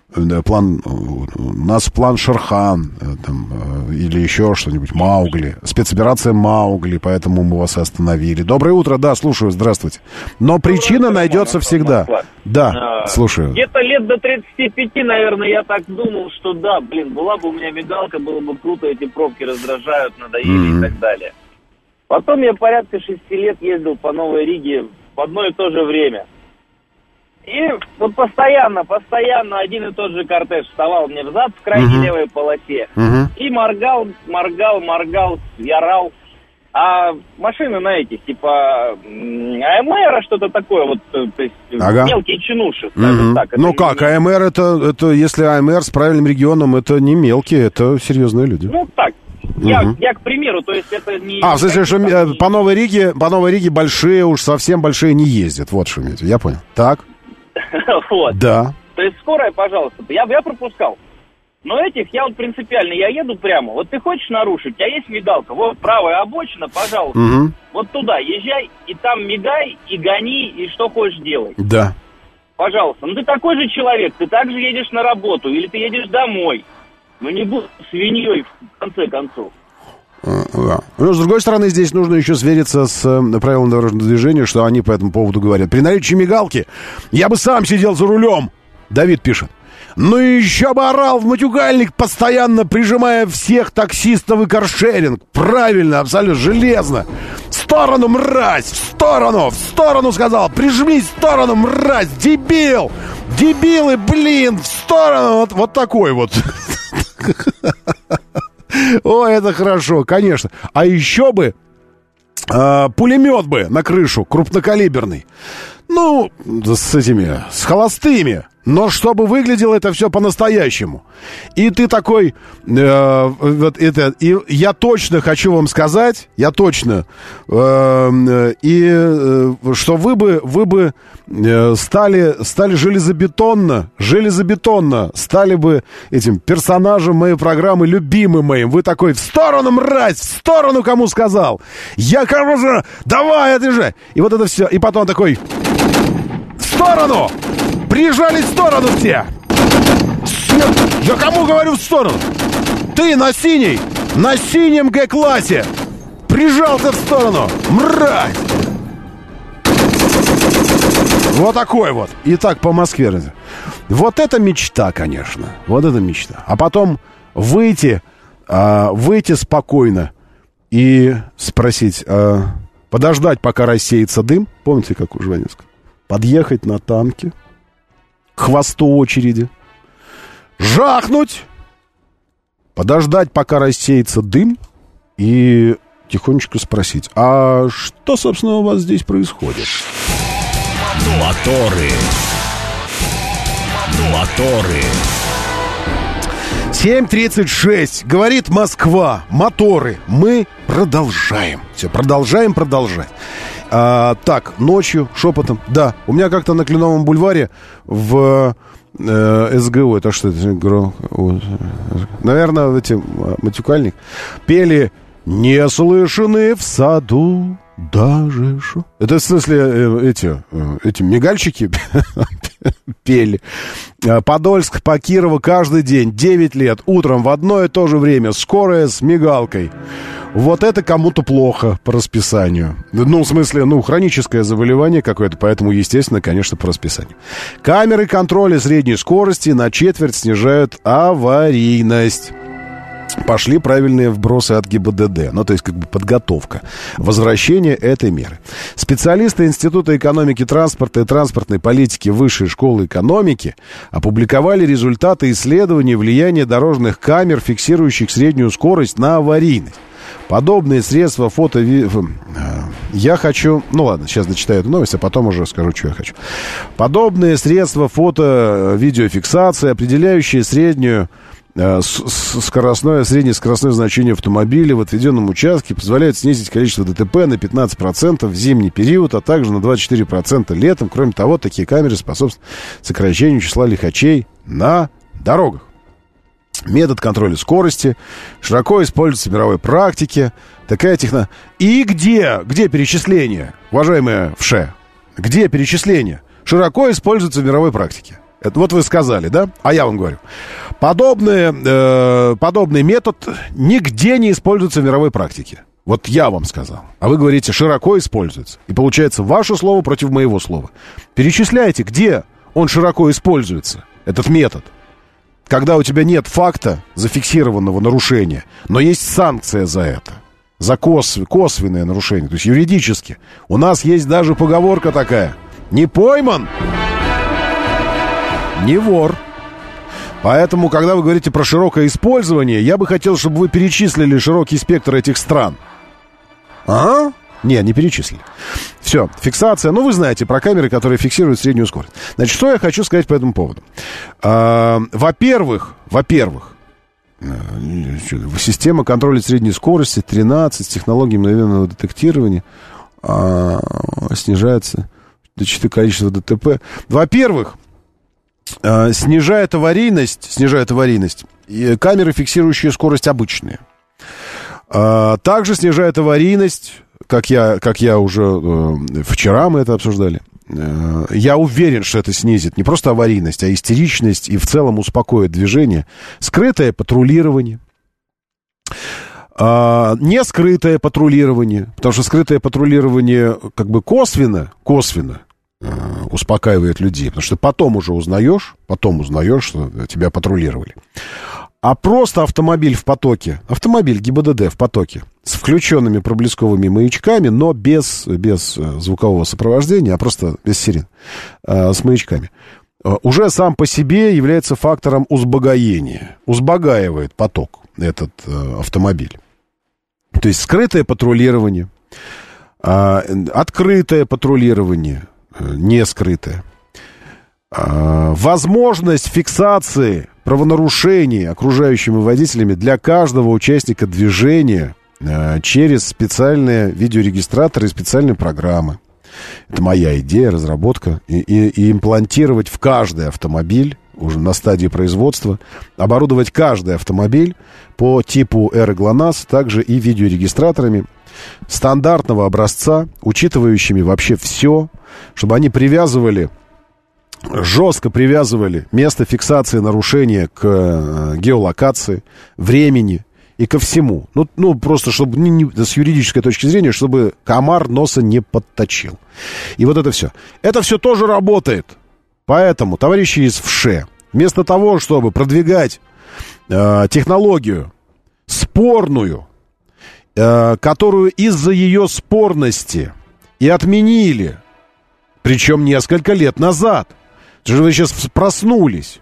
у нас план Шерхан или еще что-нибудь, Маугли, спецоперация Маугли, поэтому мы вас и остановили. Доброе утро, да, слушаю, здравствуйте. Но причина найдется всегда. Да, слушаю. Где-то лет до 35, наверное, я так думал, что да, была бы у меня мигалка, было бы круто, эти пробки раздражают, надоели и так далее. Потом я порядка 6 лет ездил по Новой Риге в одно и то же время. И вот постоянно один и тот же кортеж вставал мне взад в крайней левой полосе. И моргал, я орал. А машины на этих, типа АМР, что-то такое, вот, то есть мелкие чинуши, скажем так. Ну как, АМР это, если АМР с правильным регионом, это не мелкие, это серьезные люди. Ну так, я к примеру, то есть это не... в смысле, что по Новой Риге большие, уж совсем большие не ездят, вот что имеете, я понял. Так. Вот. Да. То есть скорая, пожалуйста, я пропускал. Но этих я вот принципиально, я еду прямо. Вот ты хочешь нарушить, у тебя есть мигалка. Вот правая обочина, пожалуйста. Угу. Вот туда езжай, и там мигай, и гони, и что хочешь делай. Да. Пожалуйста. Ну ты такой же человек, ты также едешь на работу, или ты едешь домой. Ну не будь свиньей в конце концов. Да. Но, с другой стороны, здесь нужно еще свериться с правилами дорожного движения, что они по этому поводу говорят. При наличии мигалки я бы сам сидел за рулем, Давид пишет. Ну и еще бы орал в матюгальник, постоянно прижимая всех таксистов и каршеринг. Правильно, абсолютно, железно. В сторону, мразь, в сторону, сказал. Прижмись в сторону, мразь, дебил. Дебилы, блин, в сторону. Вот такой вот. О, это хорошо, конечно. А еще бы пулемет бы на крышу, крупнокалиберный. Ну, с холостыми. Но чтобы выглядело это все по-настоящему. И ты такой, и я точно хочу вам сказать, что вы бы стали железобетонно, стали бы этим персонажем моей программы, любимым моим. Вы такой, в сторону, мразь, в сторону, кому сказал. Я, короче, давай, отъезжай. И вот это все. И потом такой, в сторону. Приезжали в сторону все! Я кому говорю в сторону? Ты на синем Г-классе! Прижался в сторону! Мразь! Вот такой вот. И так по Москве. Вот это мечта, конечно. Вот это мечта. А потом выйти спокойно и спросить, подождать, пока рассеется дым. Помните, как у Жванецкого? Подъехать на танке к хвосту очереди, жахнуть, подождать, пока рассеется дым, и тихонечко спросить, а что, собственно, у вас здесь происходит? Моторы. 7:36. Говорит Москва. Моторы. Мы продолжаем. Все, продолжаем. Так, ночью, шепотом. Да, у меня как-то на Кленовом бульваре в СГУ, это что это? Наверное, эти матюкальник пели «Не слышны в саду даже шо». Это в смысле эти мигальщики пели. Подольск по Кирову каждый день, 9 лет, утром в одно и то же время, скорая с мигалкой. Вот это кому-то плохо по расписанию. Ну, в смысле, хроническое заболевание какое-то, поэтому, естественно, конечно, по расписанию. Камеры контроля средней скорости на четверть снижают аварийность. Пошли правильные вбросы от ГИБДД, то есть как бы подготовка, возвращение этой меры. Специалисты Института экономики транспорта и транспортной политики Высшей школы экономики опубликовали результаты исследования влияния дорожных камер, фиксирующих среднюю скорость, на аварийность. Подобные средства Я хочу... ладно, сейчас дочитаю эту новость, а потом уже скажу, что я хочу. Подобные средства фото-видеофиксации, определяющие среднее скоростное значение автомобиля в отведенном участке, позволяют снизить количество ДТП на 15% в зимний период, а также на 24% летом. Кроме того, такие камеры способствуют сокращению числа лихачей на дорогах. Метод контроля скорости широко используется в мировой практике. Такая технология. И где перечисление, уважаемые ВШ? Где перечисление? Широко используется в мировой практике. Это вот вы сказали, да? А я вам говорю. Подобный метод нигде не используется в мировой практике. Вот я вам сказал. А вы говорите, широко используется. И получается, ваше слово против моего слова. Перечисляйте, где он широко используется, этот метод. Когда у тебя нет факта зафиксированного нарушения, но есть санкция за это. За косвенное нарушение, то есть юридически. У нас есть даже поговорка такая. Не пойман, не вор. Поэтому, когда вы говорите про широкое использование, я бы хотел, чтобы вы перечислили широкий спектр этих стран. А? Нет, не перечислили. Все, фиксация. Вы знаете про камеры, которые фиксируют среднюю скорость. Значит, что я хочу сказать по этому поводу. Во-первых, система контроля средней скорости 13 с технологией мгновенного детектирования снижается количество ДТП. Во-первых, снижает аварийность, и камеры, фиксирующие скорость, обычные. Также снижает аварийность, как я уже вчера мы это обсуждали. Я уверен, что это снизит не просто аварийность, а истеричность и в целом успокоит движение. Скрытое патрулирование. Не скрытое патрулирование, потому что скрытое патрулирование как бы косвенно успокаивает людей, потому что потом узнаешь, что тебя патрулировали. А просто автомобиль в потоке, автомобиль ГИБДД в потоке с включенными проблесковыми маячками, но без звукового сопровождения, а просто без сирен, с маячками, уже сам по себе является фактором узбогаения. Узбогаивает поток этот автомобиль. То есть скрытое патрулирование, открытое патрулирование, не скрытое. Возможность фиксации правонарушений окружающими водителями для каждого участника движения через специальные видеорегистраторы и специальные программы. Это моя идея, разработка. И имплантировать в каждый автомобиль, уже на стадии производства, оборудовать каждый автомобиль по типу эры ГЛОНАСС, также и видеорегистраторами стандартного образца, учитывающими вообще все, чтобы они жестко привязывали место фиксации нарушения к геолокации, времени и ко всему. Ну просто, чтобы с юридической точки зрения, чтобы комар носа не подточил. И вот это все. Это все тоже работает. Поэтому, товарищи из ВШЭ, вместо того, чтобы продвигать технологию спорную, которую из-за ее спорности и отменили, причем несколько лет назад. Вы сейчас проснулись.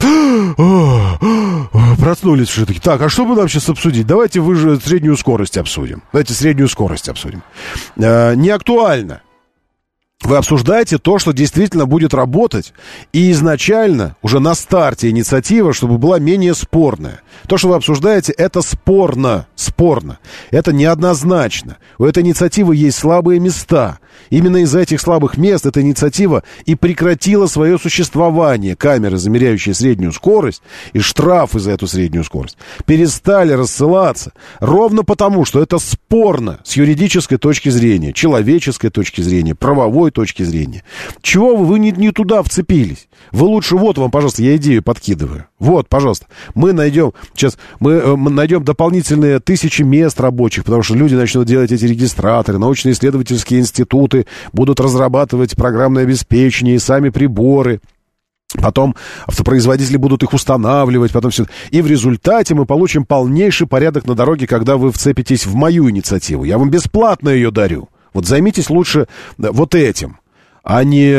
Проснулись все-таки. Так, а что бы нам сейчас обсудить? Давайте среднюю скорость обсудим. Не актуально. Вы обсуждаете то, что действительно будет работать, и изначально, уже на старте инициатива, чтобы была менее спорная. То, что вы обсуждаете, это спорно. Это неоднозначно. У этой инициативы есть слабые места. Именно из-за этих слабых мест эта инициатива и прекратила свое существование. Камеры, замеряющие среднюю скорость, и штрафы за эту среднюю скорость перестали рассылаться ровно потому, что это спорно с юридической точки зрения, человеческой точки зрения, правовой точки зрения. Чего вы не туда вцепились? Вы лучше, вот вам, пожалуйста, я идею подкидываю. Вот, пожалуйста, мы найдем дополнительные 1000 мест рабочих, потому что люди начнут делать эти регистраторы, научно-исследовательские институты будут разрабатывать программное обеспечение и сами приборы. Потом автопроизводители будут их устанавливать, потом все. И в результате мы получим полнейший порядок на дороге, когда вы вцепитесь в мою инициативу. Я вам бесплатно ее дарю. Вот займитесь лучше вот этим, а не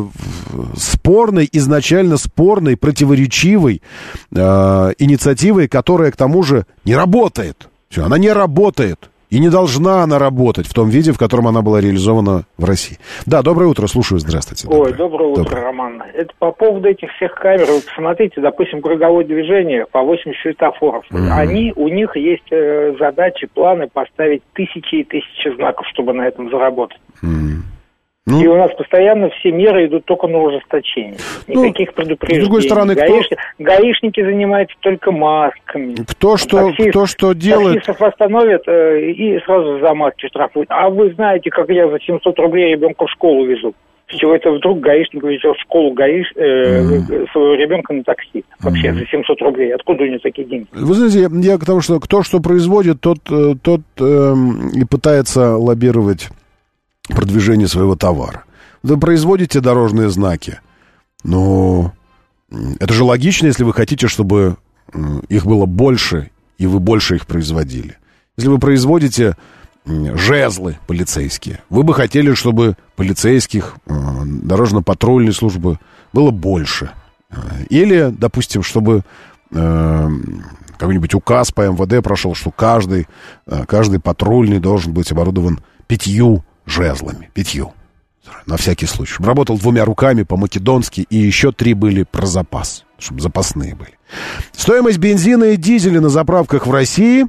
изначально спорной, противоречивой инициативой, которая, к тому же, не работает. Все, она не работает. И не должна она работать в том виде, в котором она была реализована в России. Да, доброе утро, слушаю, здравствуйте. Доброе утро, Роман. Это по поводу этих всех камер. Вы посмотрите, допустим, круговое движение по 8 светофоров. У них есть задачи, планы поставить тысячи и тысячи знаков, чтобы на этом заработать. И у нас постоянно все меры идут только на ужесточение. Никаких предупреждений. С другой стороны, гаишники занимаются только масками. Кто что делает? Таксистов остановят и сразу за маски штрафуют. А вы знаете, как я за 700 рублей ребенка в школу везу? С чего это вдруг гаишник везет в школу своего ребенка на такси? Вообще за 700 рублей. Откуда у него такие деньги? Вы знаете, я к тому, что кто что производит, тот и пытается лоббировать продвижение своего товара. Вы производите дорожные знаки, но это же логично, если вы хотите, чтобы их было больше, и вы больше их производили. Если вы производите жезлы полицейские, вы бы хотели, чтобы полицейских, дорожно-патрульной службы было больше. Или, допустим, чтобы какой-нибудь указ по МВД прошел, что каждый патрульный должен быть оборудован 5 жезлами, 5. На всякий случай. Чтобы работал 2 руками по-македонски, и еще 3 были про запас, чтобы запасные были. Стоимость бензина и дизеля на заправках в России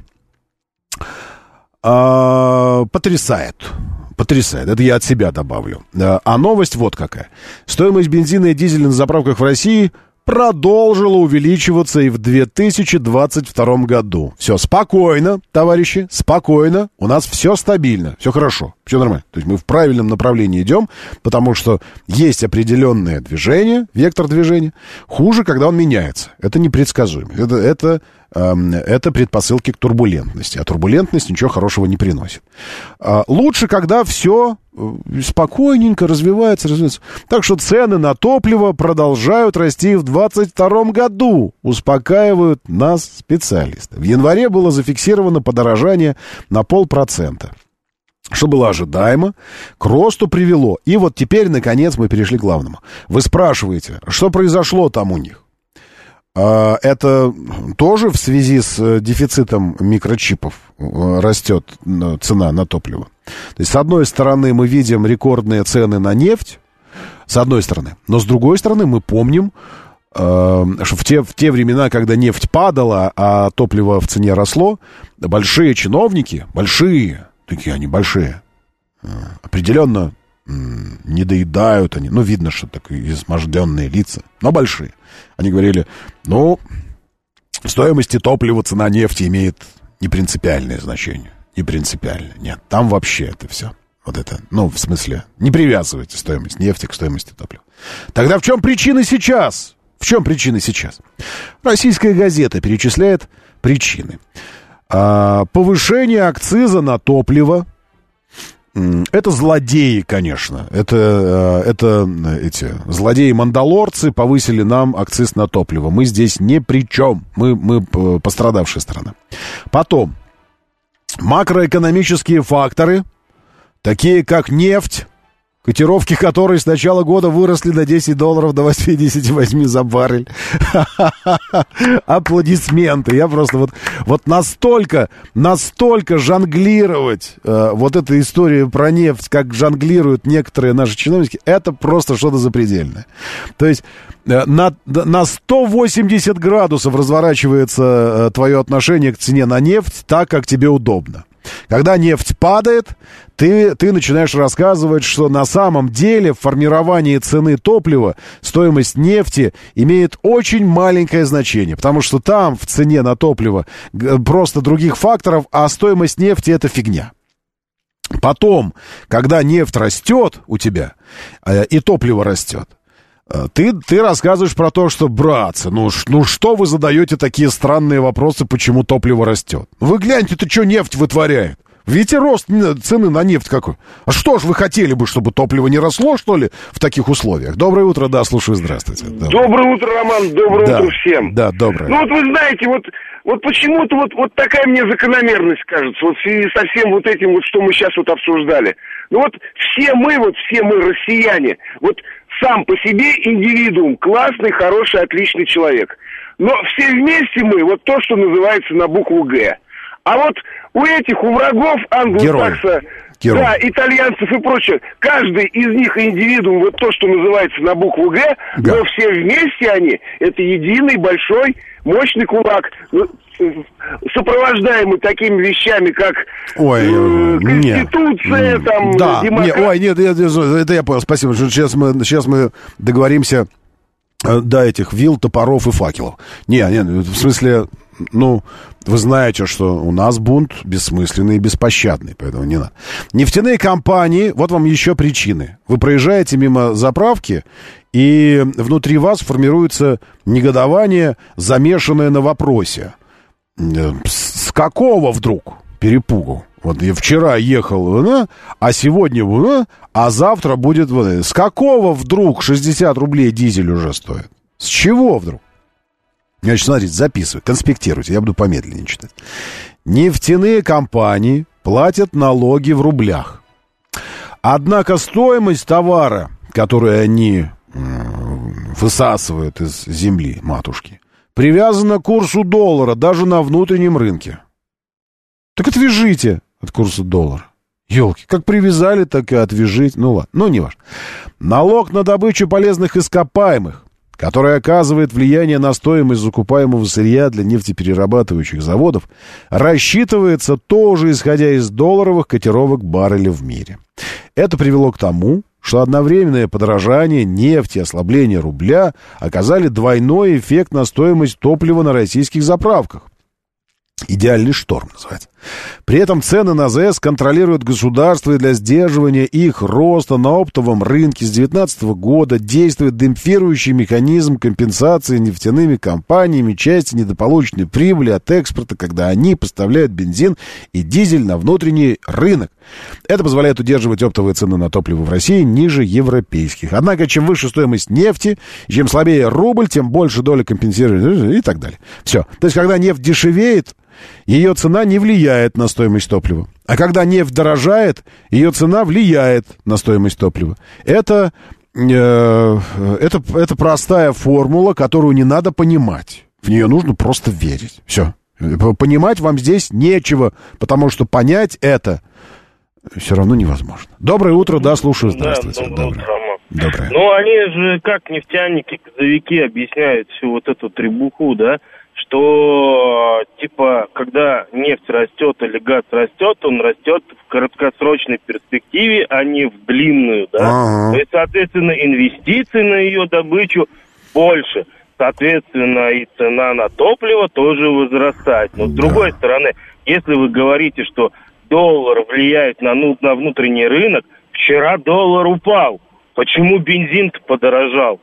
потрясает. Это я от себя добавлю. А новость вот какая. Стоимость бензина и дизеля на заправках в России продолжила увеличиваться и в 2022 году. Все спокойно, товарищи, спокойно. У нас все стабильно, все хорошо, все нормально. То есть мы в правильном направлении идем, потому что есть определенное движение, вектор движения. Хуже, когда он меняется. Это непредсказуемо. Это предпосылки к турбулентности. А турбулентность ничего хорошего не приносит. Лучше, когда все спокойненько развивается. Так что цены на топливо продолжают расти в 2022 году. Успокаивают нас специалисты. В январе было зафиксировано подорожание на 0,5%. Что было ожидаемо, к росту привело. И вот теперь, наконец, мы перешли к главному. Вы спрашиваете, что произошло там у них? Это тоже в связи с дефицитом микрочипов растет цена на топливо. То есть, с одной стороны, мы видим рекордные цены на нефть, с одной стороны. Но с другой стороны, мы помним, что в те времена, когда нефть падала, а топливо в цене росло, большие чиновники, такие они большие, определенно не доедают они. Ну, видно, что такие изможденные лица, но большие. Они говорили, в стоимости топлива цена нефти имеет непринципиальное значение. Непринципиальное. Нет, там вообще это все. Вот это, в смысле, не привязывайте стоимость нефти к стоимости топлива. Тогда в чем причина сейчас? Российская газета перечисляет причины. Повышение акциза на топливо. Это злодеи, конечно. Это эти злодеи-мандалорцы повысили нам акциз на топливо. Мы здесь ни при чем. Мы пострадавшая сторона. Потом, макроэкономические факторы, такие как нефть, котировки которой с начала года выросли на $10 до 88 за баррель. Аплодисменты. Я просто вот настолько жонглировать вот эта история про нефть, как жонглируют некоторые наши чиновники, это просто что-то запредельное. То есть на 180 градусов разворачивается твое отношение к цене на нефть так, как тебе удобно. Когда нефть падает, ты начинаешь рассказывать, что на самом деле в формировании цены топлива стоимость нефти имеет очень маленькое значение, потому что там в цене на топливо просто других факторов, а стоимость нефти — это фигня. Потом, когда нефть растет у тебя, и топливо растет, ты рассказываешь про то, что, братцы, что вы задаете такие странные вопросы, почему топливо растет? Вы гляньте, что нефть вытворяет. Видите рост цены на нефть какой? А что ж вы хотели бы, чтобы топливо не росло, что ли, в таких условиях? Доброе утро, да, слушаю, здравствуйте. Доброе утро, Роман, доброе утро всем. Да, доброе. Вы знаете, вот почему-то вот такая мне закономерность кажется, вот в связи со всем вот этим, что мы сейчас обсуждали. Все мы россияне, сам по себе индивидуум, классный, хороший, отличный человек. Но все вместе мы, то, что называется на букву «Г». А у врагов англосакса, да, итальянцев и прочее, каждый из них индивидуум, то, что называется на букву «Г», да. Но все вместе они, это единый, большой, мощный кулак, сопрождаемый такими вещами, как Конституция, демократия. Это я понял, спасибо. Сейчас мы договоримся до этих вил, топоров и факелов. В смысле, вы знаете, что у нас бунт бессмысленный и беспощадный, поэтому не надо. Нефтяные компании, вот вам еще причины. Вы проезжаете мимо заправки, и внутри вас формируется негодование, замешанное на вопросе. С какого вдруг перепугу? Я вчера ехал, а сегодня, а завтра будет... С какого вдруг 60 рублей дизель уже стоит? С чего вдруг? Значит, смотрите, записывайте, конспектируйте, я буду помедленнее читать. Нефтяные компании платят налоги в рублях. Однако стоимость товара, который они высасывают из земли, матушки, привязана к курсу доллара даже на внутреннем рынке. Так отвяжите от курса доллара. Ёлки, как привязали, так и отвяжите. Ладно, не важно. Налог на добычу полезных ископаемых, который оказывает влияние на стоимость закупаемого сырья для нефтеперерабатывающих заводов, рассчитывается тоже исходя из долларовых котировок барреля в мире. Это привело к тому, что одновременное подорожание нефти и ослабление рубля оказали двойной эффект на стоимость топлива на российских заправках. Идеальный шторм называется. При этом цены на АЗС контролирует государство, и для сдерживания их роста на оптовом рынке с 2019 года действует демпфирующий механизм компенсации нефтяными компаниями части недополученной прибыли от экспорта, когда они поставляют бензин и дизель на внутренний рынок. Это позволяет удерживать оптовые цены на топливо в России ниже европейских. Однако, чем выше стоимость нефти, чем слабее рубль, тем больше доля компенсирует и так далее. Все. То есть, когда нефть дешевеет, ее цена не влияет на стоимость топлива. А когда нефть дорожает, ее цена влияет на стоимость топлива. Это простая формула, которую не надо понимать. В нее нужно просто верить. Все. Понимать вам здесь нечего, потому что понять это все равно невозможно. Доброе утро, да, слушаю, здравствуйте. Да, доброе утро, Роман. Доброе. Ну, они же, как нефтяники, газовики объясняют всю вот эту требуху, да, что, типа, когда нефть растет или газ растет, он растет в краткосрочной перспективе, а не в длинную, да. Ага. То есть, соответственно, инвестиций на ее добычу больше. Соответственно, и цена на топливо тоже возрастает. Но, с другой стороны, если вы говорите, что доллар влияет на внутренний рынок, вчера доллар упал. Почему бензин-то подорожал?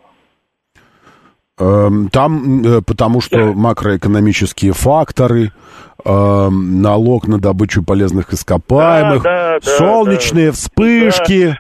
Там, потому что макроэкономические факторы, налог на добычу полезных ископаемых, солнечные вспышки,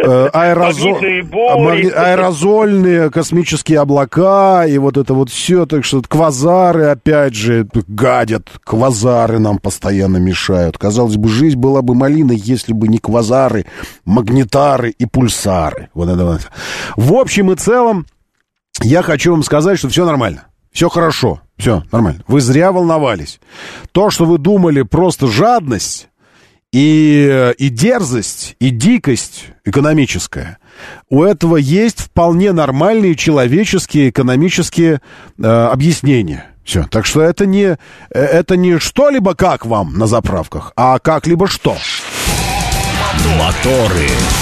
аэрозольные космические облака, и вот это вот все, так что квазары, опять же, гадят, квазары нам постоянно мешают. Казалось бы, жизнь была бы малиной, если бы не квазары, магнитары и пульсары. Вот это вот. В общем и целом, я хочу вам сказать, что все нормально. Все хорошо. Все нормально. Вы зря волновались. То, что вы думали, просто жадность и дерзость, и дикость экономическая, у этого есть вполне нормальные человеческие экономические объяснения. Все. Так что это не что-либо как вам на заправках, а как-либо что. Моторы.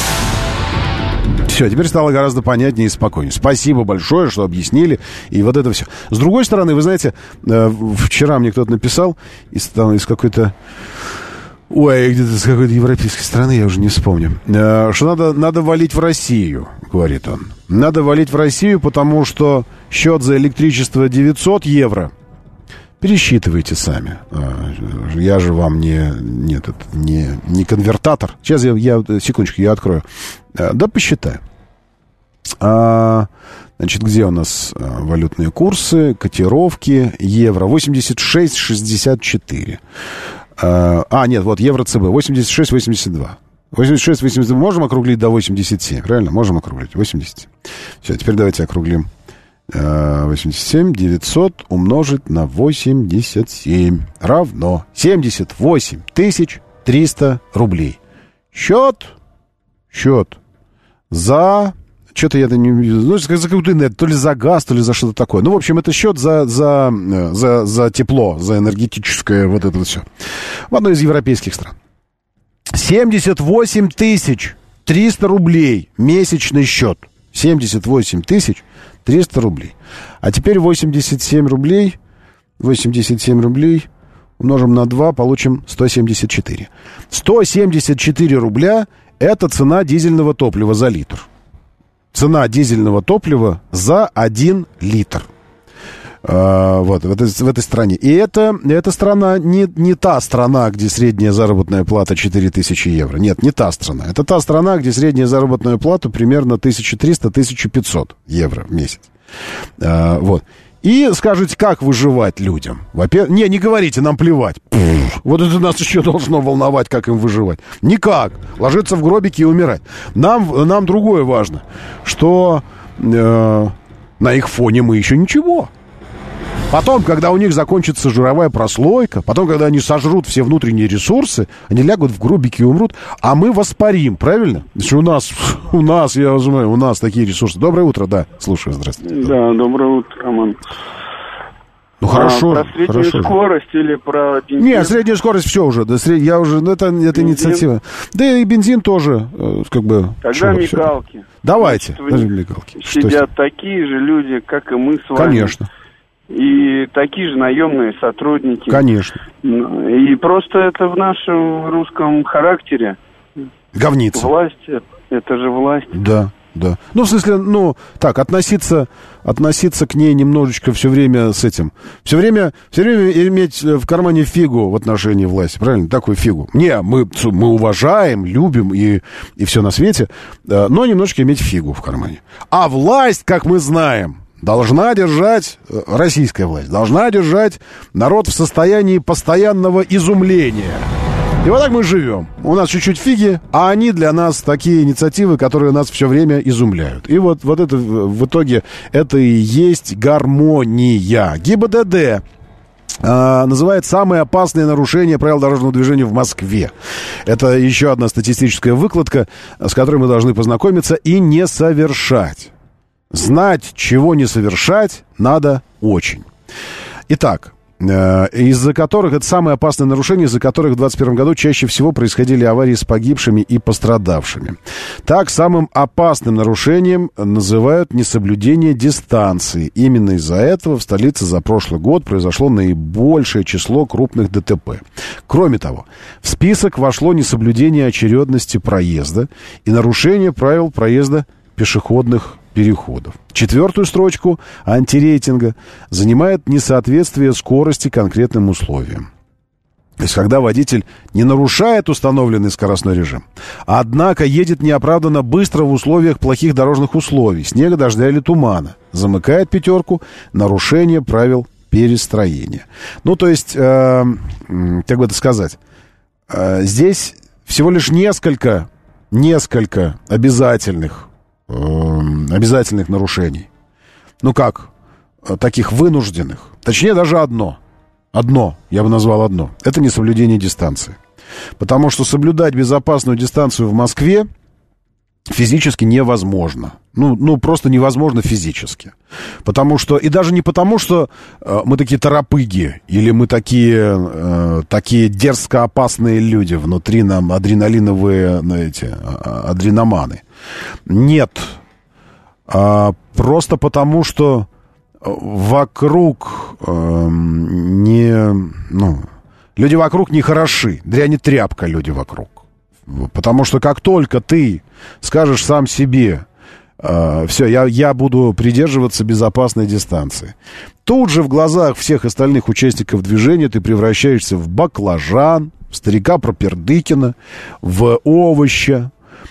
Все, теперь стало гораздо понятнее и спокойнее. Спасибо большое, что объяснили. И вот это все. С другой стороны, вы знаете, вчера мне кто-то написал из какой-то... Ой, где-то с какой-то европейской страны, я уже не вспомню. Что надо валить в Россию, говорит он. Надо валить в Россию, потому что счет за электричество 900 евро. Пересчитывайте сами. Я же вам не конвертатор. Сейчас я секундочку, я открою. Да, посчитаю. Значит, где у нас валютные курсы, котировки, евро 86,64. Нет, вот евро-ЦБ 86,82. 86,82 можем округлить до 87, правильно? Можем округлить, 87. Все, теперь давайте округлим. 87 900 умножить на 87 равно 78 300 рублей. Счет за... Что-то я не вижу. Ну, за какую-то энергию, то ли за газ, то ли за что-то такое. Ну, в общем, это счет за тепло, за энергетическое вот это вот все. В одной из европейских стран. 78 300 рублей месячный счет. 78 300 рублей. А теперь 87 рублей умножим на 2, получим 174. 174 рубля – это цена дизельного топлива за литр. Цена дизельного топлива за 1 литр. Вот, в этой стране. И эта страна не та страна, где средняя заработная плата 4000 евро. Нет, не та страна. Это та страна, где средняя заработная плата примерно 1300-1500 евро в месяц. Вот. И скажите, как выживать людям? Во-первых, не говорите, нам плевать. Вот это нас еще должно волновать, как им выживать. Никак. Ложиться в гробики и умирать. Нам другое важно, что на их фоне мы еще ничего. Потом, когда у них закончится жировая прослойка, потом, когда они сожрут все внутренние ресурсы, они лягут в гробики и умрут, а мы воспарим, правильно? У нас, я знаю, у нас такие ресурсы. Доброе утро, да, слушаю, здравствуйте. Да, доброе утро, Роман. Ну, хорошо. Про среднюю скорость или про бензин? Нет, средняя скорость все уже. Я уже, это инициатива. Да и бензин тоже, как бы. Тогда мигалки. Все. Давайте, даже мигалки. Сидят такие же люди, как и мы с вами. Конечно. И такие же наемные сотрудники. Конечно. И просто это в нашем русском характере. Говниться. Власть, это же власть. Да. Да. Ну, в смысле, относиться к ней немножечко все время с этим. Все время иметь в кармане фигу в отношении власти, правильно? Такую фигу. Мы уважаем, любим и все на свете, но немножечко иметь фигу в кармане. А власть, как мы знаем, должна держать, российская власть, должна держать народ в состоянии постоянного изумления. И вот так мы живем. У нас чуть-чуть фиги, а они для нас такие инициативы, которые нас все время изумляют. И вот это в итоге это и есть гармония. ГИБДД называет самые опасные нарушения правил дорожного движения в Москве. Это еще одна статистическая выкладка, с которой мы должны познакомиться и не совершать. Знать, чего не совершать, надо очень. Итак, из-за которых, это самые опасные нарушения, из-за которых в 2021 году чаще всего происходили аварии с погибшими и пострадавшими. Так, самым опасным нарушением называют несоблюдение дистанции. Именно из-за этого в столице за прошлый год произошло наибольшее число крупных ДТП. Кроме того, в список вошло несоблюдение очередности проезда и нарушение правил проезда пешеходных переходов. 4-ю строчку антирейтинга занимает несоответствие скорости конкретным условиям. То есть, когда водитель не нарушает установленный скоростной режим, однако едет неоправданно быстро в условиях плохих дорожных условий, снега, дождя или тумана, замыкает 5-ку нарушение правил перестроения. Ну, то есть, как бы это сказать, здесь всего лишь несколько обязательных нарушений. Ну как? Таких вынужденных. Точнее, даже одно. Я бы назвал одно. Это несоблюдение дистанции. Потому что соблюдать безопасную дистанцию в Москве физически невозможно. Ну, просто невозможно физически. Потому что, и даже не потому, что мы такие торопыги, или мы такие дерзко опасные люди, внутри нам адреналиновые, адреноманы. Нет. Просто потому, что вокруг люди вокруг не хороши. Дрянь тряпка люди вокруг. Потому что как только ты скажешь сам себе, все, я буду придерживаться безопасной дистанции, тут же в глазах всех остальных участников движения ты превращаешься в баклажан, в старика Пропердыкина, в овоща,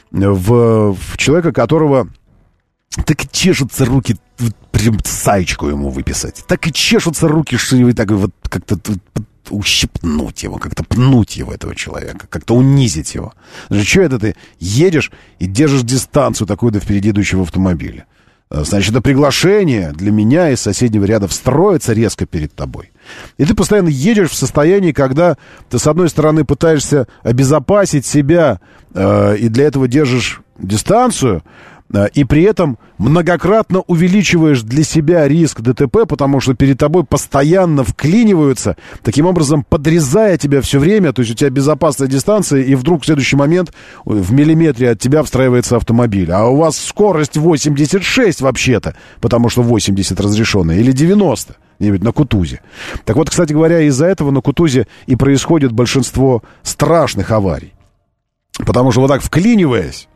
в человека, которого так и чешутся руки, прям саечку ему выписать. Так и чешутся руки, что его так вот как-то ущипнуть его, как-то пнуть его, этого человека, как-то унизить его. Что это ты едешь и держишь дистанцию такую до впереди идущего автомобиля? Значит, это приглашение для меня из соседнего ряда встроиться резко перед тобой. И ты постоянно едешь в состоянии, когда ты, с одной стороны, пытаешься обезопасить себя и для этого держишь дистанцию, и при этом многократно увеличиваешь для себя риск ДТП, потому что перед тобой постоянно вклиниваются, таким образом подрезая тебя все время, то есть у тебя безопасная дистанция, и вдруг в следующий момент в миллиметре от тебя встраивается автомобиль. А у вас скорость 86 вообще-то, потому что 80 разрешенная, или 90, где-нибудь на Кутузе. Так вот, кстати говоря, из-за этого на Кутузе и происходит большинство страшных аварий. Потому что вот так вклиниваясь,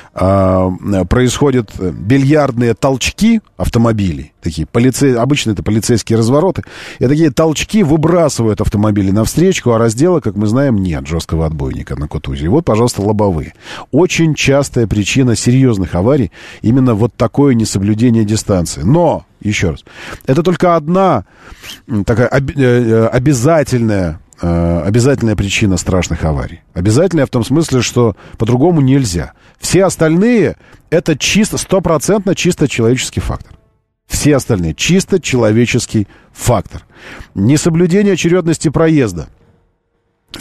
происходят бильярдные толчки автомобилей, такие обычно это полицейские развороты, и такие толчки выбрасывают автомобили навстречу, а раздела, как мы знаем, нет жесткого отбойника на Кутузе. И вот, пожалуйста, лобовые. Очень частая причина серьезных аварий именно вот такое несоблюдение дистанции. Но, еще раз, это только одна такая обязательная причина страшных аварий. Обязательная в том смысле, что по-другому нельзя. Все остальные — это стопроцентно чисто человеческий фактор. Все остальные — чисто человеческий фактор. Несоблюдение очередности проезда. Все.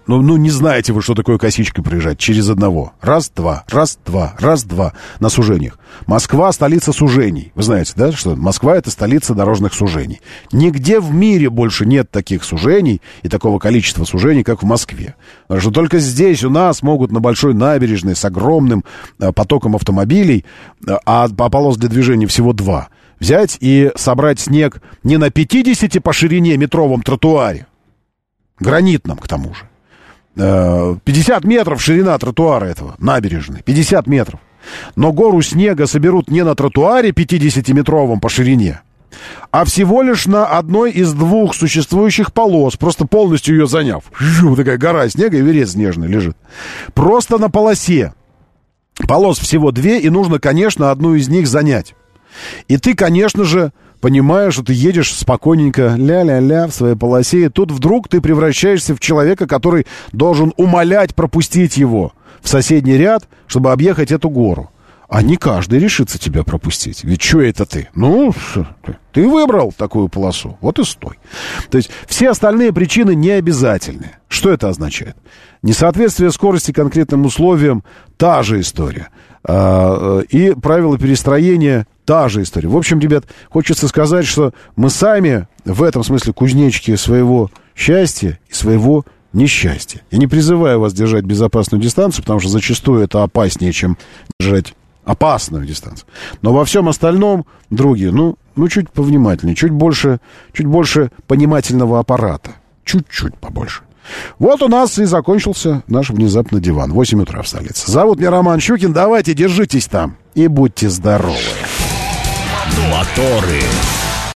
Ну, не знаете вы, что такое косичкой проезжать через одного. Раз-два, раз-два, раз-два на сужениях. Москва — столица сужений. Вы знаете, да, что Москва — это столица дорожных сужений. Нигде в мире больше нет таких сужений и такого количества сужений, как в Москве. Потому что только здесь у нас могут на большой набережной с огромным потоком автомобилей, а полос для движения всего 2, взять и собрать снег не на 50 по ширине метровом тротуаре, гранитном к тому же. 50 метров ширина тротуара этого, набережной, 50 метров. Но гору снега соберут не на тротуаре 50-метровом по ширине, а всего лишь на одной из 2 существующих полос, просто полностью ее заняв. Такая гора снега, Эверест снежный лежит. Просто на полосе. Полос всего 2, и нужно, конечно, одну из них занять. И ты, конечно же, понимаешь, что ты едешь спокойненько, ля-ля-ля, в своей полосе, и тут вдруг ты превращаешься в человека, который должен умолять пропустить его в соседний ряд, чтобы объехать эту гору. А не каждый решится тебя пропустить. Ведь что это ты? Ну, ты выбрал такую полосу, вот и стой. То есть все остальные причины не обязательны. Что это означает? Несоответствие скорости конкретным условиям — та же история. И правила перестроения — та же история. В общем, ребят, хочется сказать, что мы сами в этом смысле кузнечики своего счастья и своего несчастья. Я не призываю вас держать безопасную дистанцию, потому что зачастую это опаснее, чем держать опасную дистанцию. Но во всем остальном, други, ну чуть повнимательнее, чуть больше понимательного аппарата. Чуть-чуть побольше. Вот у нас и закончился наш внезапно диван. 8 утра в столице. Зовут меня Роман Щукин. Давайте, держитесь там и будьте здоровы. Моторы.